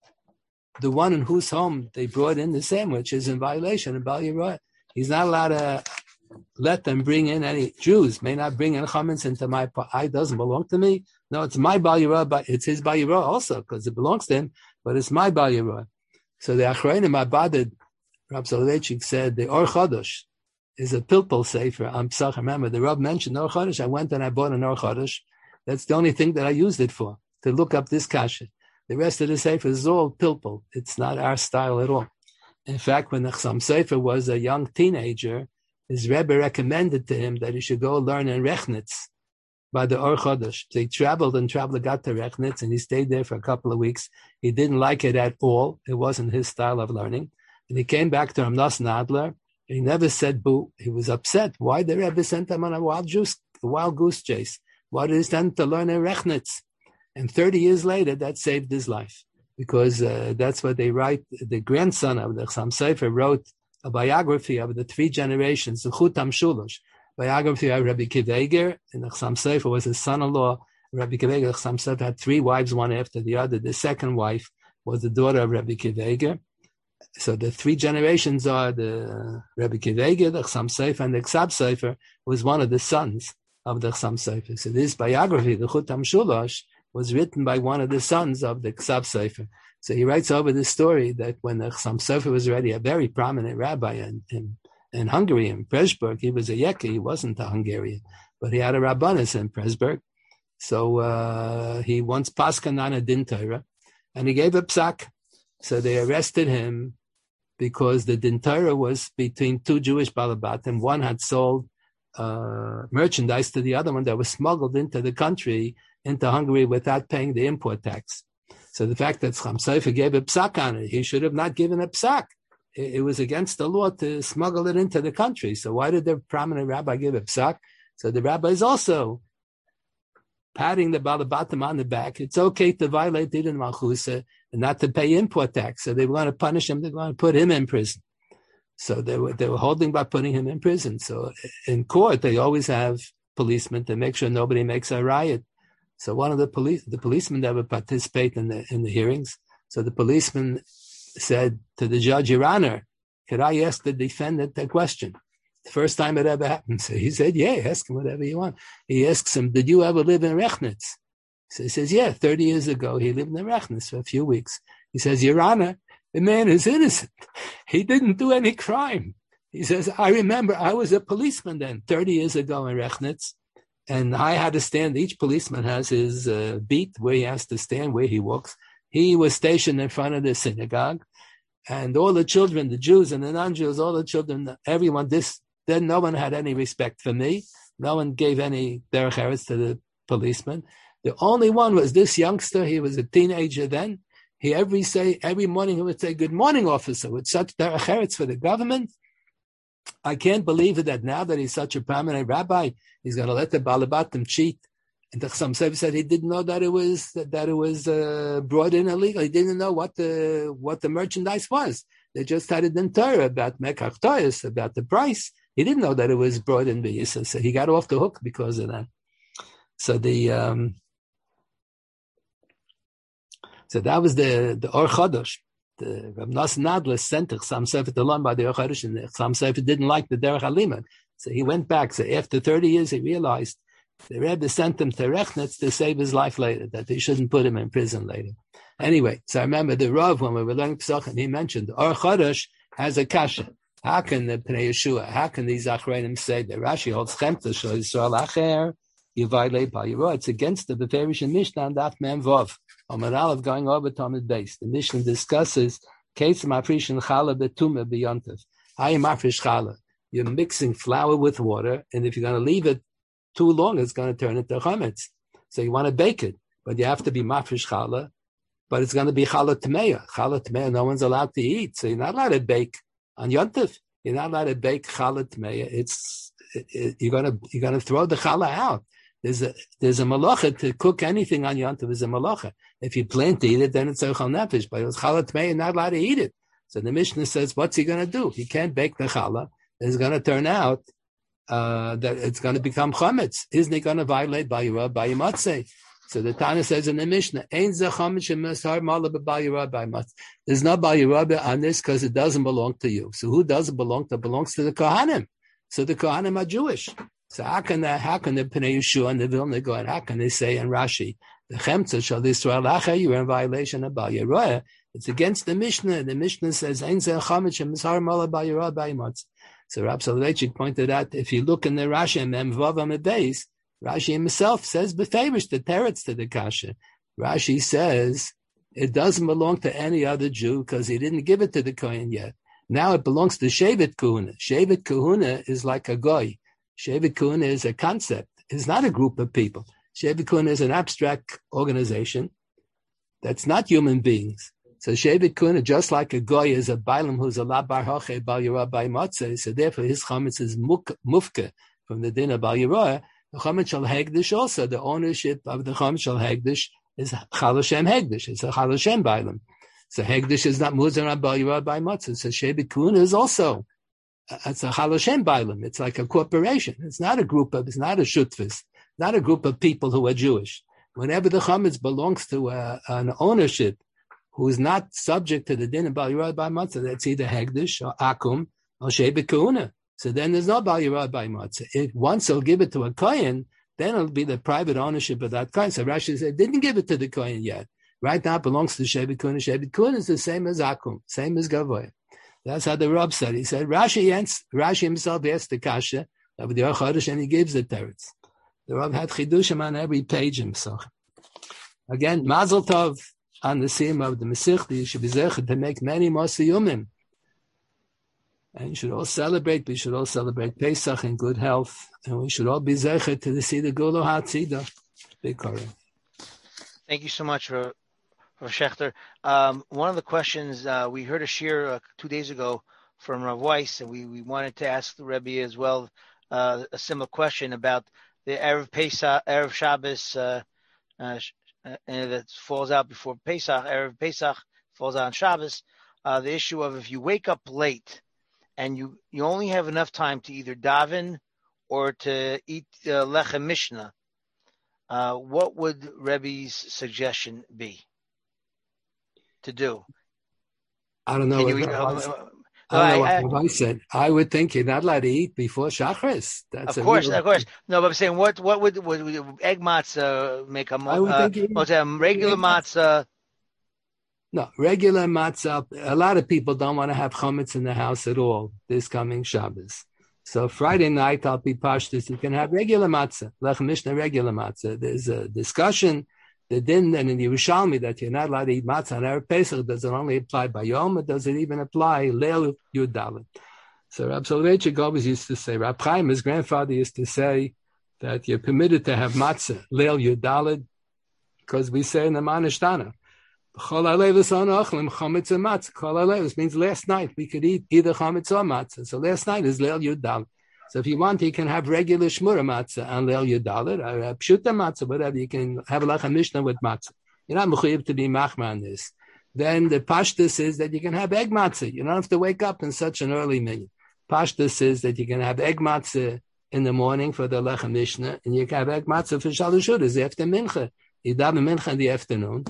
the one in whose home they brought in the sandwich, is in violation of Bal Yirah. He's not allowed to let them bring in any Jews. May not bring in chametz into my I doesn't belong to me. No, it's my Bal Yirah, but it's his Bal Yirah also because it belongs to him. But it's my Bal Yirah. So the Achronim Abadid, Rab Soloveitchik said the Or Chodesh is a pilpul sefer. I'm Psach. Remember the Rab mentioned Or Chodesh. I went and I bought an Or Chodesh. That's the only thing that I used it for, to look up this kasha. The rest of the sefer is all pilpul. It's not our style at all. In fact, when the Chassam Sefer was a young teenager, his Rebbe recommended to him that he should go learn in Rechnitz by the Or Chodesh. So he traveled and traveled, got to Rechnitz, and he stayed there for a couple of weeks. He didn't like it at all. It wasn't his style of learning. And he came back to Ramnas Nadler. He never said boo. He was upset. Why the Rebbe sent him on a wild goose, a wild goose chase? Why did he send to learn in Rechnitz? And thirty years later, that saved his life. Because uh, that's what they write. The grandson of the Chassam Sefer wrote a biography of the three generations, the Chutam Shulosh. Biography of Rabbi Akiva Eiger, and the Chassam Sefer was his son-in-law. Rabbi Akiva Eiger, the Chassam Sefer had three wives, one after the other. The second wife was the daughter of Rabbi Akiva Eiger. So the three generations are the Rabbi Akiva Eiger, the Chassam Sefer, and the Ksab Sefer was one of the sons of the Chassam Sefer. So this biography, the Chutam Shulosh, was written by one of the sons of the Ksab Sefer. So he writes over the story that when the Chassam Sefer was already a very prominent rabbi in, in, in Hungary, in Pressburg, he was a Yekka, he wasn't a Hungarian, but he had a Rabbanus in Pressburg. So uh, he once paskan on a din Torah, and he gave a psak. So they arrested him because the din Torah was between two Jewish balabatim. One had sold uh, merchandise to the other one that was smuggled into the country, into Hungary, without paying the import tax. So the fact that Chassam Sefer gave a psak on it, he should have not given a psak. It, it was against the law to smuggle it into the country. So why did the prominent rabbi give a psak? So the rabbi is also patting the balabatim on the back. It's okay to violate Din Malchusa and not to pay import tax. So they were going to punish him. They were going to put him in prison. So they were they were holding by putting him in prison. So in court, they always have policemen to make sure nobody makes a riot. So one of the police, the policemen that would participate in the in the hearings. So the policeman said to the judge, Your Honor, could I ask the defendant a question? The first time it ever happened. So he said, yeah, ask him whatever you want. He asks him, did you ever live in Rechnitz? So he says, yeah, thirty years ago, he lived in Rechnitz for a few weeks. He says, Your Honor, the man is innocent. He didn't do any crime. He says, I remember I was a policeman then, thirty years ago in Rechnitz. And I had to stand, each policeman has his uh, beat where he has to stand, where he walks. He was stationed in front of the synagogue. And all the children, the Jews and the non-Jews, all the children, everyone, this, then no one had any respect for me. No one gave any derech eretz to the policeman. The only one was this youngster. He was a teenager then. He every say every morning he would say, "Good morning, officer," with such derech eretz for the government. I can't believe it that now that he's such a prominent rabbi, he's going to let the balabatim cheat. And the Chassam Sefer said he didn't know that it was that it was uh, brought in illegal. He didn't know what the what the merchandise was. They just had it in Torah about mekach toyos, about the price. He didn't know that it was brought in b'yisa. So he got off the hook because of that. So the um, So that was the the Or Chodesh. The Rav Nosson Nadler sent the Chassam Sofer to learn by the Or Chodesh, and the Chassam Sofer didn't like the Derech Halimud. So he went back. So after thirty years, he realized the Rebbe sent him to Rechnitz to save his life later, that they shouldn't put him in prison later. Anyway, so I remember the Rav, when we were learning Pesachim, he mentioned Or Chodesh has a kasha. How can the Pnei Yeshua, how can these Achreinim say that Rashi holds Chemta Shal Yisrael Acher, you violate by your It's against the Beferish and Mishnah and Daf Mem Vov. Amar Aleph going over Talmud base. The Mishnah discusses Case Mafrish and Challah Betumah B'Yontav. How you mafresh Challah? You're mixing flour with water, and if you're going to leave it too long, it's going to turn into chametz. So you want to bake it, but you have to be mafresh Challah, but it's going to be Challah Tmeya. Challah Tmeya, no one's allowed to eat, so you're not allowed to bake on Yontav. You're not allowed to bake Challah Tmeya. It's it, it, you're going to you're going to throw the Challah out. There's a there's a malacha to cook anything on Yontav is a malacha. If you plan to eat it, then it's ochel nefesh. But it's Challah Tmeya, you're not allowed to eat it. So the Mishnah says, what's he going to do? He can't bake the Challah. It's going to turn out uh, that it's going to become chametz. Isn't he going to violate Bayirah by Matzeh? So the Tana says in the Mishnah, Ein ze chametz shemeshar mala b'Bayirah by Matzeh. There's no Bayirah on this because it doesn't belong to you. So who doesn't belong to? It belongs to the Kohanim. So the Kohanim are Jewish. So how can the, how can the Pnei Yeshua and the Vilna go, and how can they say in Rashi, the Chemtza shal Yisrael Acher, you're in violation of Bayirah? It's against the Mishnah. The Mishnah says, Ein ze chametz shemeshar mala b'Bayirah by Matzeh. So Rab Soloveitchik pointed out, if you look in the Rashi and Mem Vav on the base, Rashi himself says befavorish the teretz to the kasha. Rashi says it doesn't belong to any other Jew because he didn't give it to the Kohen yet. Now it belongs to Shevet Kahuna. Shevet Kahuna is like a goy. Shevet Kahuna is a concept. It's not a group of people. Shevet Kahuna is an abstract organization that's not human beings. So Shevet Kahuna, just like a goy, is a bailam who's a labar hoche bal yirah by matzeh. So therefore, his chametz is mufke from the din of bal yirah. The chametz shal hegdish also. The ownership of the chametz shal hegdish is chal Hashem hegdish. It's a chal Hashem bailam. So hegdish is not muzar on bal yirah by matzeh. So Shevet Kahuna is also it's a chal Hashem bailam. It's like a corporation. It's not a group of. It's not a shutfis. Not a group of people who are Jewish. Whenever the chametz belongs to uh, an ownership who is not subject to the din of Bal Yirah by Matzah, that's either Hegdish or Akum or Shevet Kahuna. So then there's no Bal Yirah by Matzah. If once he'll give it to a Kohen, then it'll be the private ownership of that Kohen. So Rashi said, didn't give it to the Kohen yet. Right now it belongs to Shevet Kahuna. Shevet Kahuna is the same as Akum, same as Gavoy. That's how the Rab said. He said, Rashi, Rashi himself asked the Kasha of the Or Chodesh, and he gives the teretz. The Rab had chidushim on every page himself. Again, Mazel Tov on the same of the Masechta. You should be zeichet to make many more siyumim. And you should all celebrate. We should all celebrate Pesach in good health. And we should all be zeichet to see the Gulo HaTzida. Big Koren. Thank you so much, Rav Shechter. Um, one of the questions, uh, we heard a shir uh, two days ago from Rav Weiss, and we, we wanted to ask the Rebbe as well uh, a similar question about the Erev Pesach, Erev Shabbos, uh, uh, Uh, and that falls out before Pesach, Erev Pesach falls out on Shabbos, uh, the issue of if you wake up late and you, you only have enough time to either daven or to eat uh, lechem mishnah, uh, what would Rebbe's suggestion be to do? I don't know. You, uh, uh, I don't I, know what I, I said. I would think you're not allowed to eat before Shachris. That's of course, real, of course. No, but I'm saying, what what would, would, would egg matzah make a, I would uh, think what's that, regular matzah? No, regular matzah. A lot of people don't want to have chametz in the house at all this coming Shabbos. So Friday night, I'll be pashtus. You can have regular matzah, lechem mishnah, regular matzah. There's a discussion. The din and in the Yerushalmi that you're not allowed to eat matzah on Erev Pesach, does it only apply by Yom, or does it even apply Leil Yud Dalet? So Rab Soloveitchik always used to say, Rab Chaim, his grandfather, used to say that you're permitted to have matzah Leil Yud Dalet, because we say in the Manishtana, Chol Alev L'Son Ochlim Chametz and Matzah. Chol Alev means last night we could eat either chametz or matzah. So last night is Leil Yud Dalet. So if you want, you can have regular shmura matzah and leil yudalit, or pshuta matzah, whatever. You can have like a mishnah with matzah. You're not mechuyev to be machma on this. Then the pashtus is that you can have egg matzah. You don't have to wake up in such an early minute. Pashtus is that you can have egg matzah in the morning for the lechem mishnah, and you can have egg matzah for shalashudas after mincha. You daven mincha in the afternoon,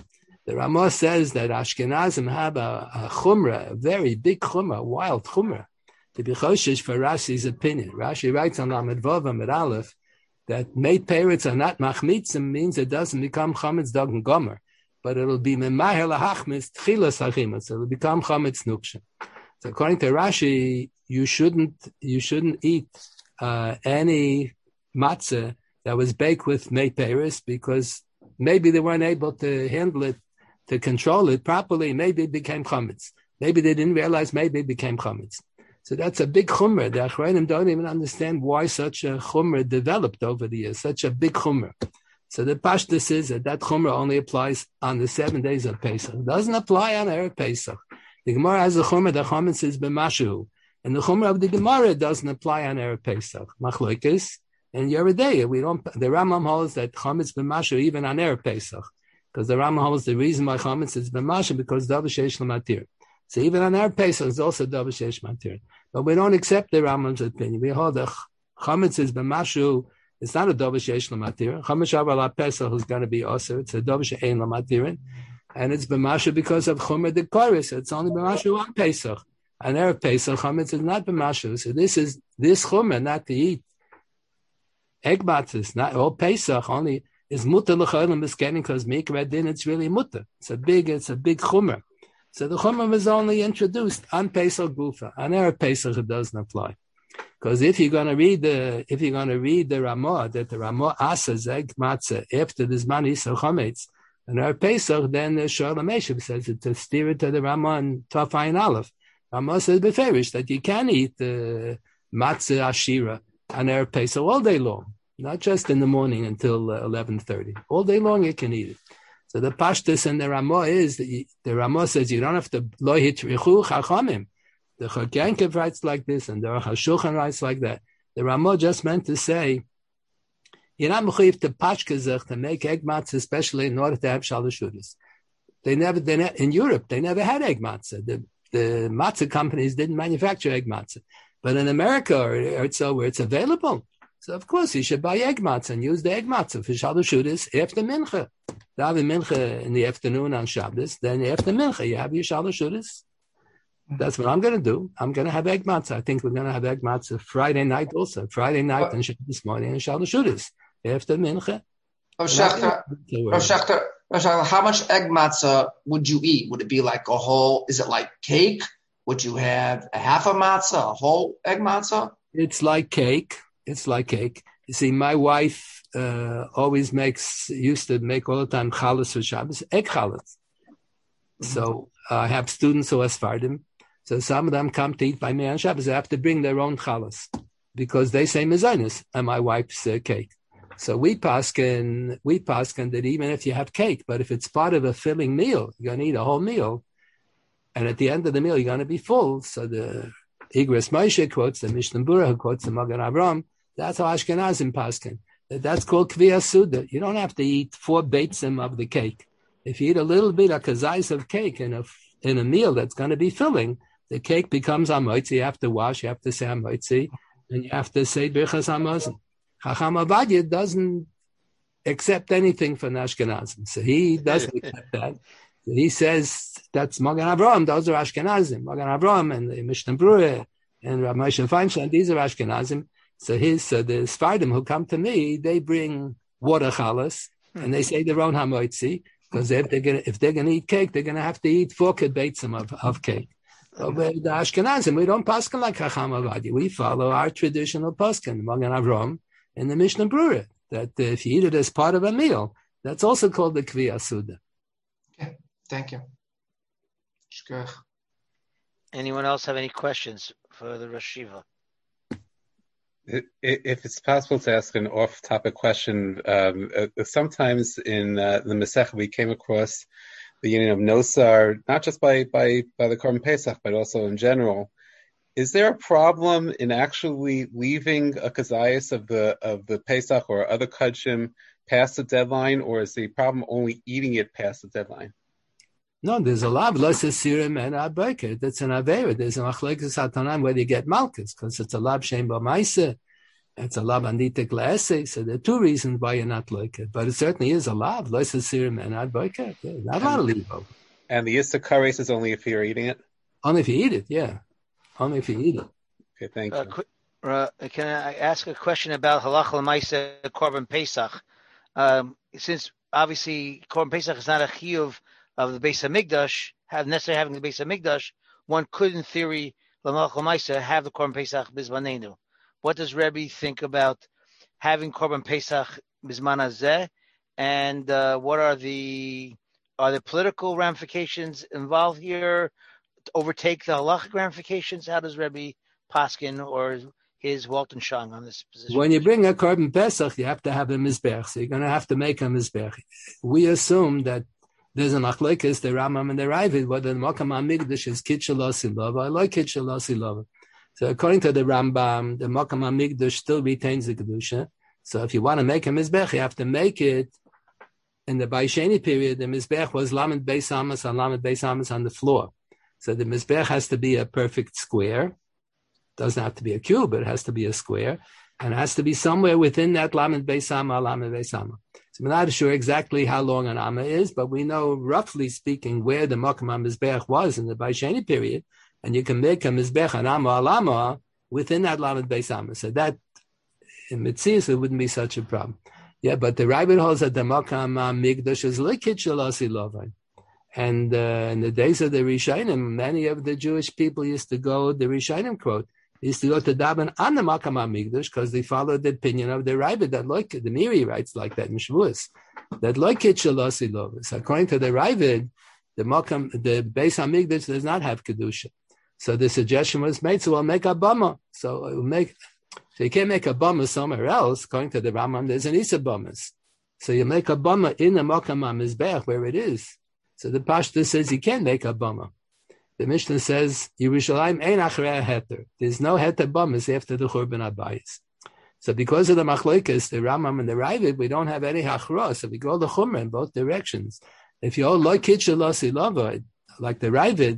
The Ramah says that Ashkenazim have a, a chumrah, a very big chumrah, a wild chumrah, to be choshesh for Rashi's opinion. Rashi writes on Lamed Vav Amud Aleph that made parrots are not machmitzim means it doesn't become chametz dog and gomer, but it'll be memahel lahachmitz tchilas hachimas. It'll become chametz nukshin. So according to Rashi, you shouldn't you shouldn't eat uh, any matzah that was baked with made parrots because maybe they weren't able to handle it, to control it properly. Maybe it became chametz. Maybe they didn't realize. Maybe it became chametz. So that's a big chumrah. The Achronim don't even understand why such a chumrah developed over the years, such a big chumrah. So the pashtus is that that chumrah only applies on the seven days of Pesach. It doesn't apply on Erev Pesach. The Gemara has a chumrah, the chametz is b'mashu. And the chumrah of the Gemara doesn't apply on Erev Pesach. Machlokes and Yeridei. We don't, the Rambam holds that chametz b'mashu even on Erev Pesach. Because the Rambam holds the reason why chametz is b'mashu because davar sheish l'matir. So even on our Pesach, it's also davar sheish matir. But we don't accept the Rambam's opinion. We hold that chametz is b'mashu. It's not a davar sheish l'matir. Chametz aval Pesach is going to be osir. It's a davar she'ein l'matirin, and it's b'mashu because of chumer dekoris. It's only b'mashu on Pesach. On erev Pesach, chametz is not b'mashu. So this is this chumer not to eat egg matzahs, not all Pesach only is mutter l'cholim b'skenin because mikra din. It's really mutter. It's a big. It's a big chumer. So the Chumrah was only introduced on Pesach Gufa. On Erev Pesach it doesn't apply. Because if you're going to read the if you're going to read the Ramah that the Ramah asas egg matzah after this man Yisrael chametz on Erev Pesach, then the Shor LaMeshiv says it to steer it to the Ramah and Taf Ayin Aleph. Ramah says beferish that you can eat the matzah ashira on Erev Pesach all day long, not just in the morning until uh, eleven thirty. All day long you can eat it. So the pashtus and the Ramah is that you, the Ramah says you don't have to lo hitrichu chachamim. The Chok Yankiv writes like this, and the Aruch HaShulchan writes like that. The Ramah just meant to say you're not mechuyev to pashkezach to make egg matzah, especially in order to have shalashudas. They never, they ne- in Europe, they never had egg matzah. The the matzah companies didn't manufacture egg matzah, but in America or, or so where it's available, so of course you should buy egg matzah and use the egg matzah for shalashudas after mincha. Daven mincha in the afternoon on Shabbos, then after mincha you have your shalashudas. That's what I'm going to do. I'm going to have egg matzah. I think we're going to have egg matzah Friday night also. Friday night and Shabbos morning and shalashudas after mincha. Oh, Shechter, oh, Shechter, oh, how much egg matzah would you eat? Would it be like a whole? Is it like cake? Would you have a half a matzah, a whole egg matzah? It's like cake. It's like cake. You see, my wife uh, always makes, used to make all the time chalas for Shabbos, egg chalas. Mm-hmm. So uh, I have students who are Sfardim. So some of them come to eat by me on Shabbos. They have to bring their own chalas because they say mezainis and my wife's uh, cake. So we paskin, we paskin that even if you have cake, but if it's part of a filling meal, you're going to eat a whole meal. And at the end of the meal, you're going to be full. So the Igros Moshe quotes, the Mishnah Berurah who quotes the Magen Avraham. That's how Ashkenazim paskin. That's called Kviyas Suda. You don't have to eat four beitzim of the cake. If you eat a little bit of kazais of cake in a, in a meal that's going to be filling, the cake becomes amoitzi. You have to wash, you have to say amoitzi, and you have to say birchas hamazon. Chacham Avadia doesn't accept anything from Ashkenazim. So he doesn't accept that. So he says that's Magen Avraham, those are Ashkenazim. Magen Avraham and the Mishnah Berurah and Rav Moshe Feinstein, these are Ashkenazim. So his, so the Sfardim who come to me, they bring water chalas, hmm. and they say their own hamoitzi, because if they're gonna if they're gonna eat cake, they're gonna have to eat four kibbetzim of, of cake. But the Ashkenazim, we don't paskin like Chacham Avadia. We follow our traditional paskin, Magen Avraham and the Mishnah Berurah, that uh, if you eat it as part of a meal, that's also called the Kviyas Suda. Okay, thank you. Shkach. Anyone else have any questions for the Rosh Yeshiva? If it's possible to ask an off-topic question, um, uh, sometimes in uh, the Masech we came across the union of Nosar, not just by, by, by the Korban Pesach, but also in general. Is there a problem in actually leaving a kazayas of the of the Pesach or other kudshim past the deadline, or is the problem only eating it past the deadline? No, there's a lot. That's an avera. There's a machlekes hatanan where you get malchus because it's a lab shem b'maisa, It's a lav anitik le'esei. So there are two reasons why you're not like it. But it certainly is a lav. Lois asirim and ad boiker. Not a lot of leave over. And the yista kares is only if you're eating it? Only if you eat it, yeah. Only if you eat it. Okay, thank uh, you. Qu- uh, can I ask a question about halacha l'maisa korban pesach? Um, since obviously korban pesach is not a chiyuv of the Beis Hamikdash, have necessarily having the Beis Hamikdash, one could, in theory, l'malach l'maisa, have the korban pesach bizmanenu. What does Rebbe think about having korban pesach bizman hazeh, and uh, what are the are the political ramifications involved here? To overtake the halachic ramifications? How does Rebbe paskin or his Walton Shang on this position? When you bring a korban pesach, you have to have a mizbech. So you're going to have to make a mizbech. We assume that there's an machlokes, the Rambam and the Ravid, whether the Makam HaMikdash is kitchel osilova or like kitchel osilova. So according to the Rambam, the Makam HaMikdash still retains the kedusha. So if you want to make a mizbech, you have to make it in the Baisheni period. The mizbech was lamed beis amas and lamed beis amas on the floor. So the mizbech has to be a perfect square. Doesn't have to be a cube, but it has to be a square, and it has to be somewhere within that lamed beis ama, lamed beis ama. So we're not sure exactly how long an amma is, but we know, roughly speaking, where the Makam HaMizbech was in the Baisheni period, and you can make a mizbech an amma al amma within that lamed beis ama. So that, in Metzius, it wouldn't be such a problem. Yeah, but the Ravid holds that the Makam HaMikdash is likit shel osilovai. And uh, in the days of the Rishonim, many of the Jewish people used to go, the Rishonim quote, used to go to daven on the Makam HaMikdash because they followed the opinion of the Ravid that like the Miri writes like that in Shavuos, that like kitchel osilova. So according to the Ravid, the Makam, the Beis HaMikdash does not have kedusha. So the suggestion was made, so we'll make a bama. So we'll make, so you can't make a bama somewhere else. According to the Rambam, there's an isa bamas. So you make a bama in the Makam HaMizbech where it is. So the Pashta says you can make a bama. The Mishnah says Yerushalayim ein achrei heter. There's no heter bamas after the Churban Abayis. So because of the machlokes, the Rambam and the Ravid, we don't have any hachra. So we go the Chumrah in both directions. If you all like kitchel osilova, like the Ravid,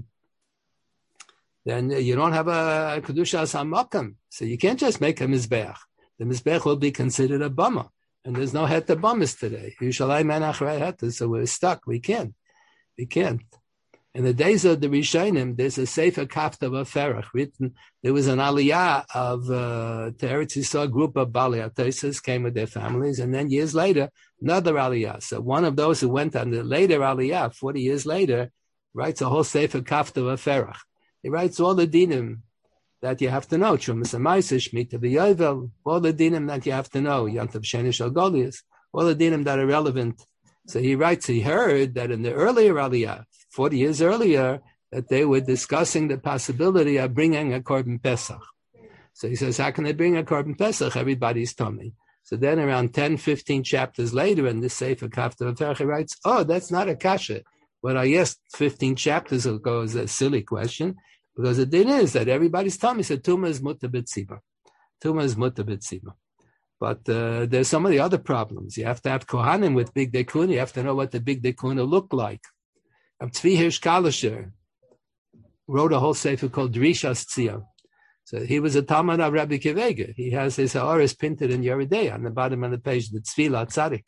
then you don't have a kedushas hamakam. So you can't just make a mizbeach. The mizbeach will be considered a bama, and there's no heter bamas today. Yerushalayim ein achrei heter. So we're stuck. We can't. We can't. In the days of the Rishonim, there's a Sefer Kafta Vaferach written. There was an aliyah of uh, to Eretz Yisrael, group of Baalei Atosas came with their families, and then years later, another aliyah. So one of those who went on the later aliyah, forty years later, writes a whole Sefer Kafta Vaferach. He writes all the dinim that you have to know, Trumas HaMaisa, Shemitah V'Yovel, all the dinim that you have to know, Yantav Sheni Shel Goliath, all the dinim that are relevant. So he writes, he heard that in the earlier aliyah, forty years earlier, that they were discussing the possibility of bringing a korban pesach. So he says, how can they bring a korban pesach? Everybody's tummy. So then around ten, fifteen chapters later in this Sefer Kafta Vaferach, he writes, oh, that's not a kasha. What I asked fifteen chapters ago is a silly question, because the thing is that everybody's tummy said, Tuma is muta b'tziba. Tuma is muta b'tziba. But uh, there's some of the other problems. You have to have Kohanim with big dekuna. You have to know what the big dekuna look like. Tzvi Hirsch Kalisher wrote a whole sefer called Drishas Tzia. So he was a Talmud of Rabbi Kivega. He has his Ha'aris printed in Yeridei on the bottom of the page, the Tzvila Tzadik.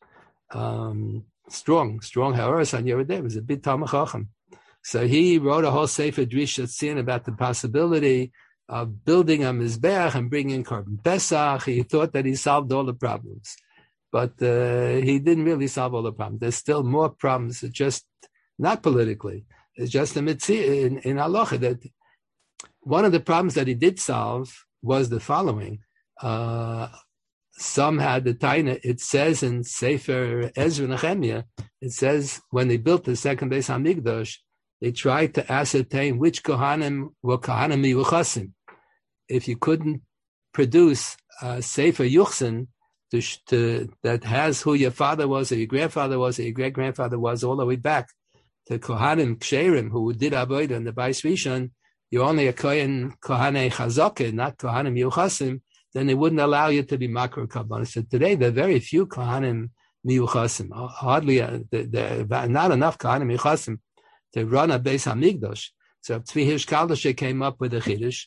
Um, strong, strong Ha'aris on Yeridei. It was a big Talmud Chacham. So he wrote a whole sefer Drishas Tzia about the possibility of building a Mizbeach and bringing Korban Pesach. He thought that he solved all the problems. But uh, he didn't really solve all the problems. There's still more problems. It's just not politically. It's just a mitzvah in, in halacha that one of the problems that he did solve was the following. Uh, some had the taina. It says in Sefer Ezra Nehemiah, it says when they built the second Beis Hamikdash, they tried to ascertain which kohanim were kohanim miyuchasim. If you couldn't produce a Sefer Yuchsin to, to, that has who your father was, or your grandfather was, or your great-grandfather was, all the way back to Kohanim Ksherim, who did Avodah in the Bais Rishon, you're only a Kohen Kohanei Chazokah, not Kohanim Yuchasim, then they wouldn't allow you to be Makar Kabbalah. So today, there are very few Kohanim Miyuchasim, hardly, uh, there are not enough Kohanim Miyuchasim to run a Beis HaMikdash. So Tzvi Hirsch Kaldasher came up with a Chiddush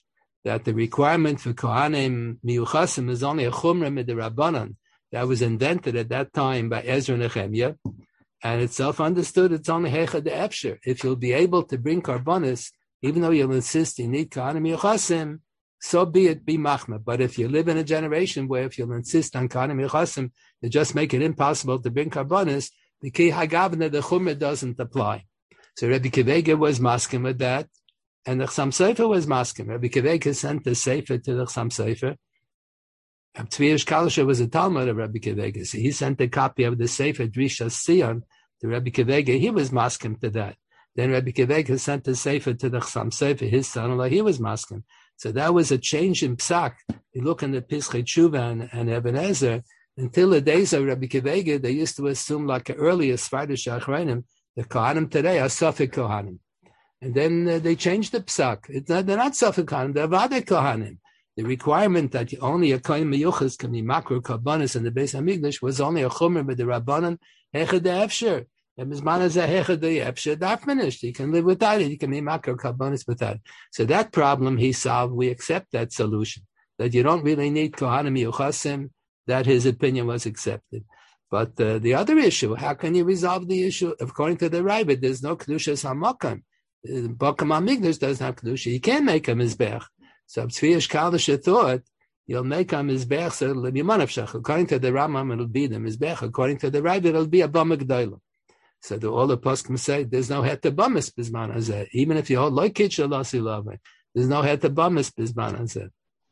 that the requirement for Kohanim Miyuchasim is only a Chumrah Midrabanan that was invented at that time by Ezra Nehemiah, and it's self-understood it's only Hecha de Efsher. If you'll be able to bring Karbonis, even though you'll insist you need Kohanim Miyuchasim, so be it, be machma. But if you live in a generation where if you'll insist on Kohanim Miyuchasim, you just make it impossible to bring Karbonis, the Ki Hagavna, the Chumrah doesn't apply. So Rabbi Kivega was masking with that, and the Chassam Sofer was masking. Rabbi Kivega sent the Sefer to the Chassam Sofer. Tzvi Kalisha was a Talmud of Rabbi Kivega, so he sent a copy of the Sefer Drishas Sion to Rabbi Kivega. He was masking to that. Then Rabbi Kivega sent the Sefer to the Chassam Sofer, his son-in-law, he was masking. So that was a change in Psak. You look in the Pischei Tshuva and, and Eben Ezer, until the days of Rabbi Kivega, they used to assume like the earliest Svardish Achreinim, the Kohanim today are Safek Kohanim. And then uh, they changed the Psak. It's not, they're not Safek Kohanim, they're Vadei Kohanim. The requirement that only a Kohen Miyuchas can be Makro Karbonis in the Beis HaMikdash was only a Chumer with the Rabbanan, Hecha de Efsher. And Mizman is a Hecha de Efsher, that's finished. You can live without it, you can be Makro Karbonis without it. So that problem he solved, we accept that solution. That you don't really need Kohanim Miyuchasim, that his opinion was accepted. But uh, the other issue, how can you resolve the issue? According to the Rabbit, there's no Kedushas HaMakam. Bakam HaMikdash doesn't have Kedusha. You can't make a Mizbech. So Tzvi Kalisha thought, you'll make a Mizbech, so it'll be Manavshach. According to the Rambam, it'll be the Mizbech. According to the Rabbit, it'll be a Bama G'dayla. So the, all the poskim say, there's no Het Bamis Bizman Hazeh. Even if you hold like Kitcha Lasi Lave, there's no Het Bamis Bizman Hazeh.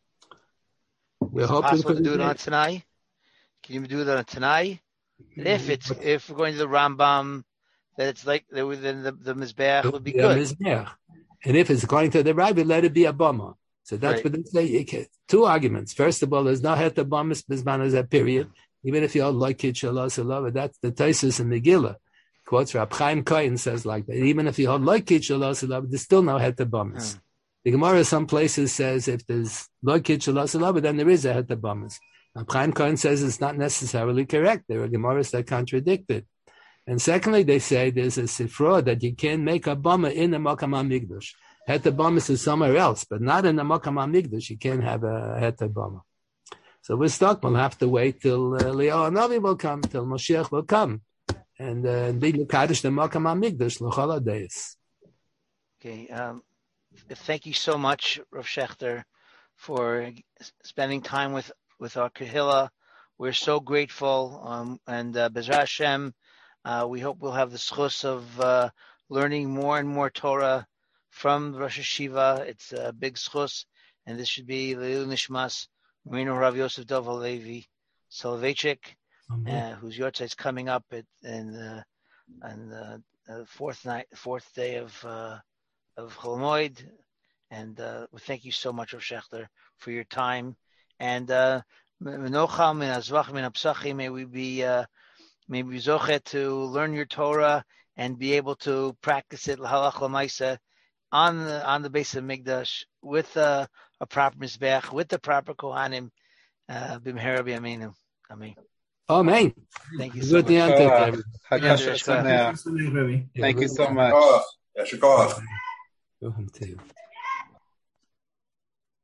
We're hoping possible to do it on Tanai? Can you do that on Tanai? And if it's if we're going to the Rambam, that it's like that within the, the Mizbeach would be good. Mizbeach. And if it's according to the Rabbi, let it be a Bama. So that's right. What they say. Two arguments. First of all, there's no Het Bamis Bizman Hazeh, period. Even if you hold like Kitcha Lasi Lave, that's the Taisus and Megillah. Quotes Rab Chaim Kohen says like that. Even if you hold like Kitcha Lasi Lave, there's still no Het Bamis. Hmm. The Gemara, some places says if there's lo kitcha lo salava, then there is a het bamas. Now, Chaim Cohen says it's not necessarily correct. There are Gemaras that contradict it. And secondly, they say there's a sifra that you can make a bama in the Makam HaMikdash. Het bamas is somewhere else, but not in the Makam HaMikdash. You can't have a het bama. So we're stuck. We'll have to wait till uh, Leo Hanavi will come, till Moshiach will come, and uh, be Mekadosh the Makam HaMikdash l'chol hadayis. Okay. Um. Thank you so much, Rav Shechter, for spending time with, with our Kahila. We're so grateful, um, and uh, Bezrat Hashem, uh, we hope we'll have the schus of uh, learning more and more Torah from Rosh Hashiva. It's a big schus, and this should be Leil Nishmas, Marino Rav Yosef Dov Halevi Soloveitchik, uh, whose yahrzeit is coming up at, in, uh, on the uh, fourth night, fourth day of uh, of Chol Moed, and uh, we thank you so much, Rav Shechter, for your time. And uh, may we be uh, may we zochet to learn your Torah and be able to practice it l'halach l'maisa on the on the Beis HaMikdash with uh, a proper mizbeach, with the proper kohanim. Uh, B'mehera b'yameinu. Amen. Amen. Thank you so much. Thank you so much. Yes, you go. Go home too.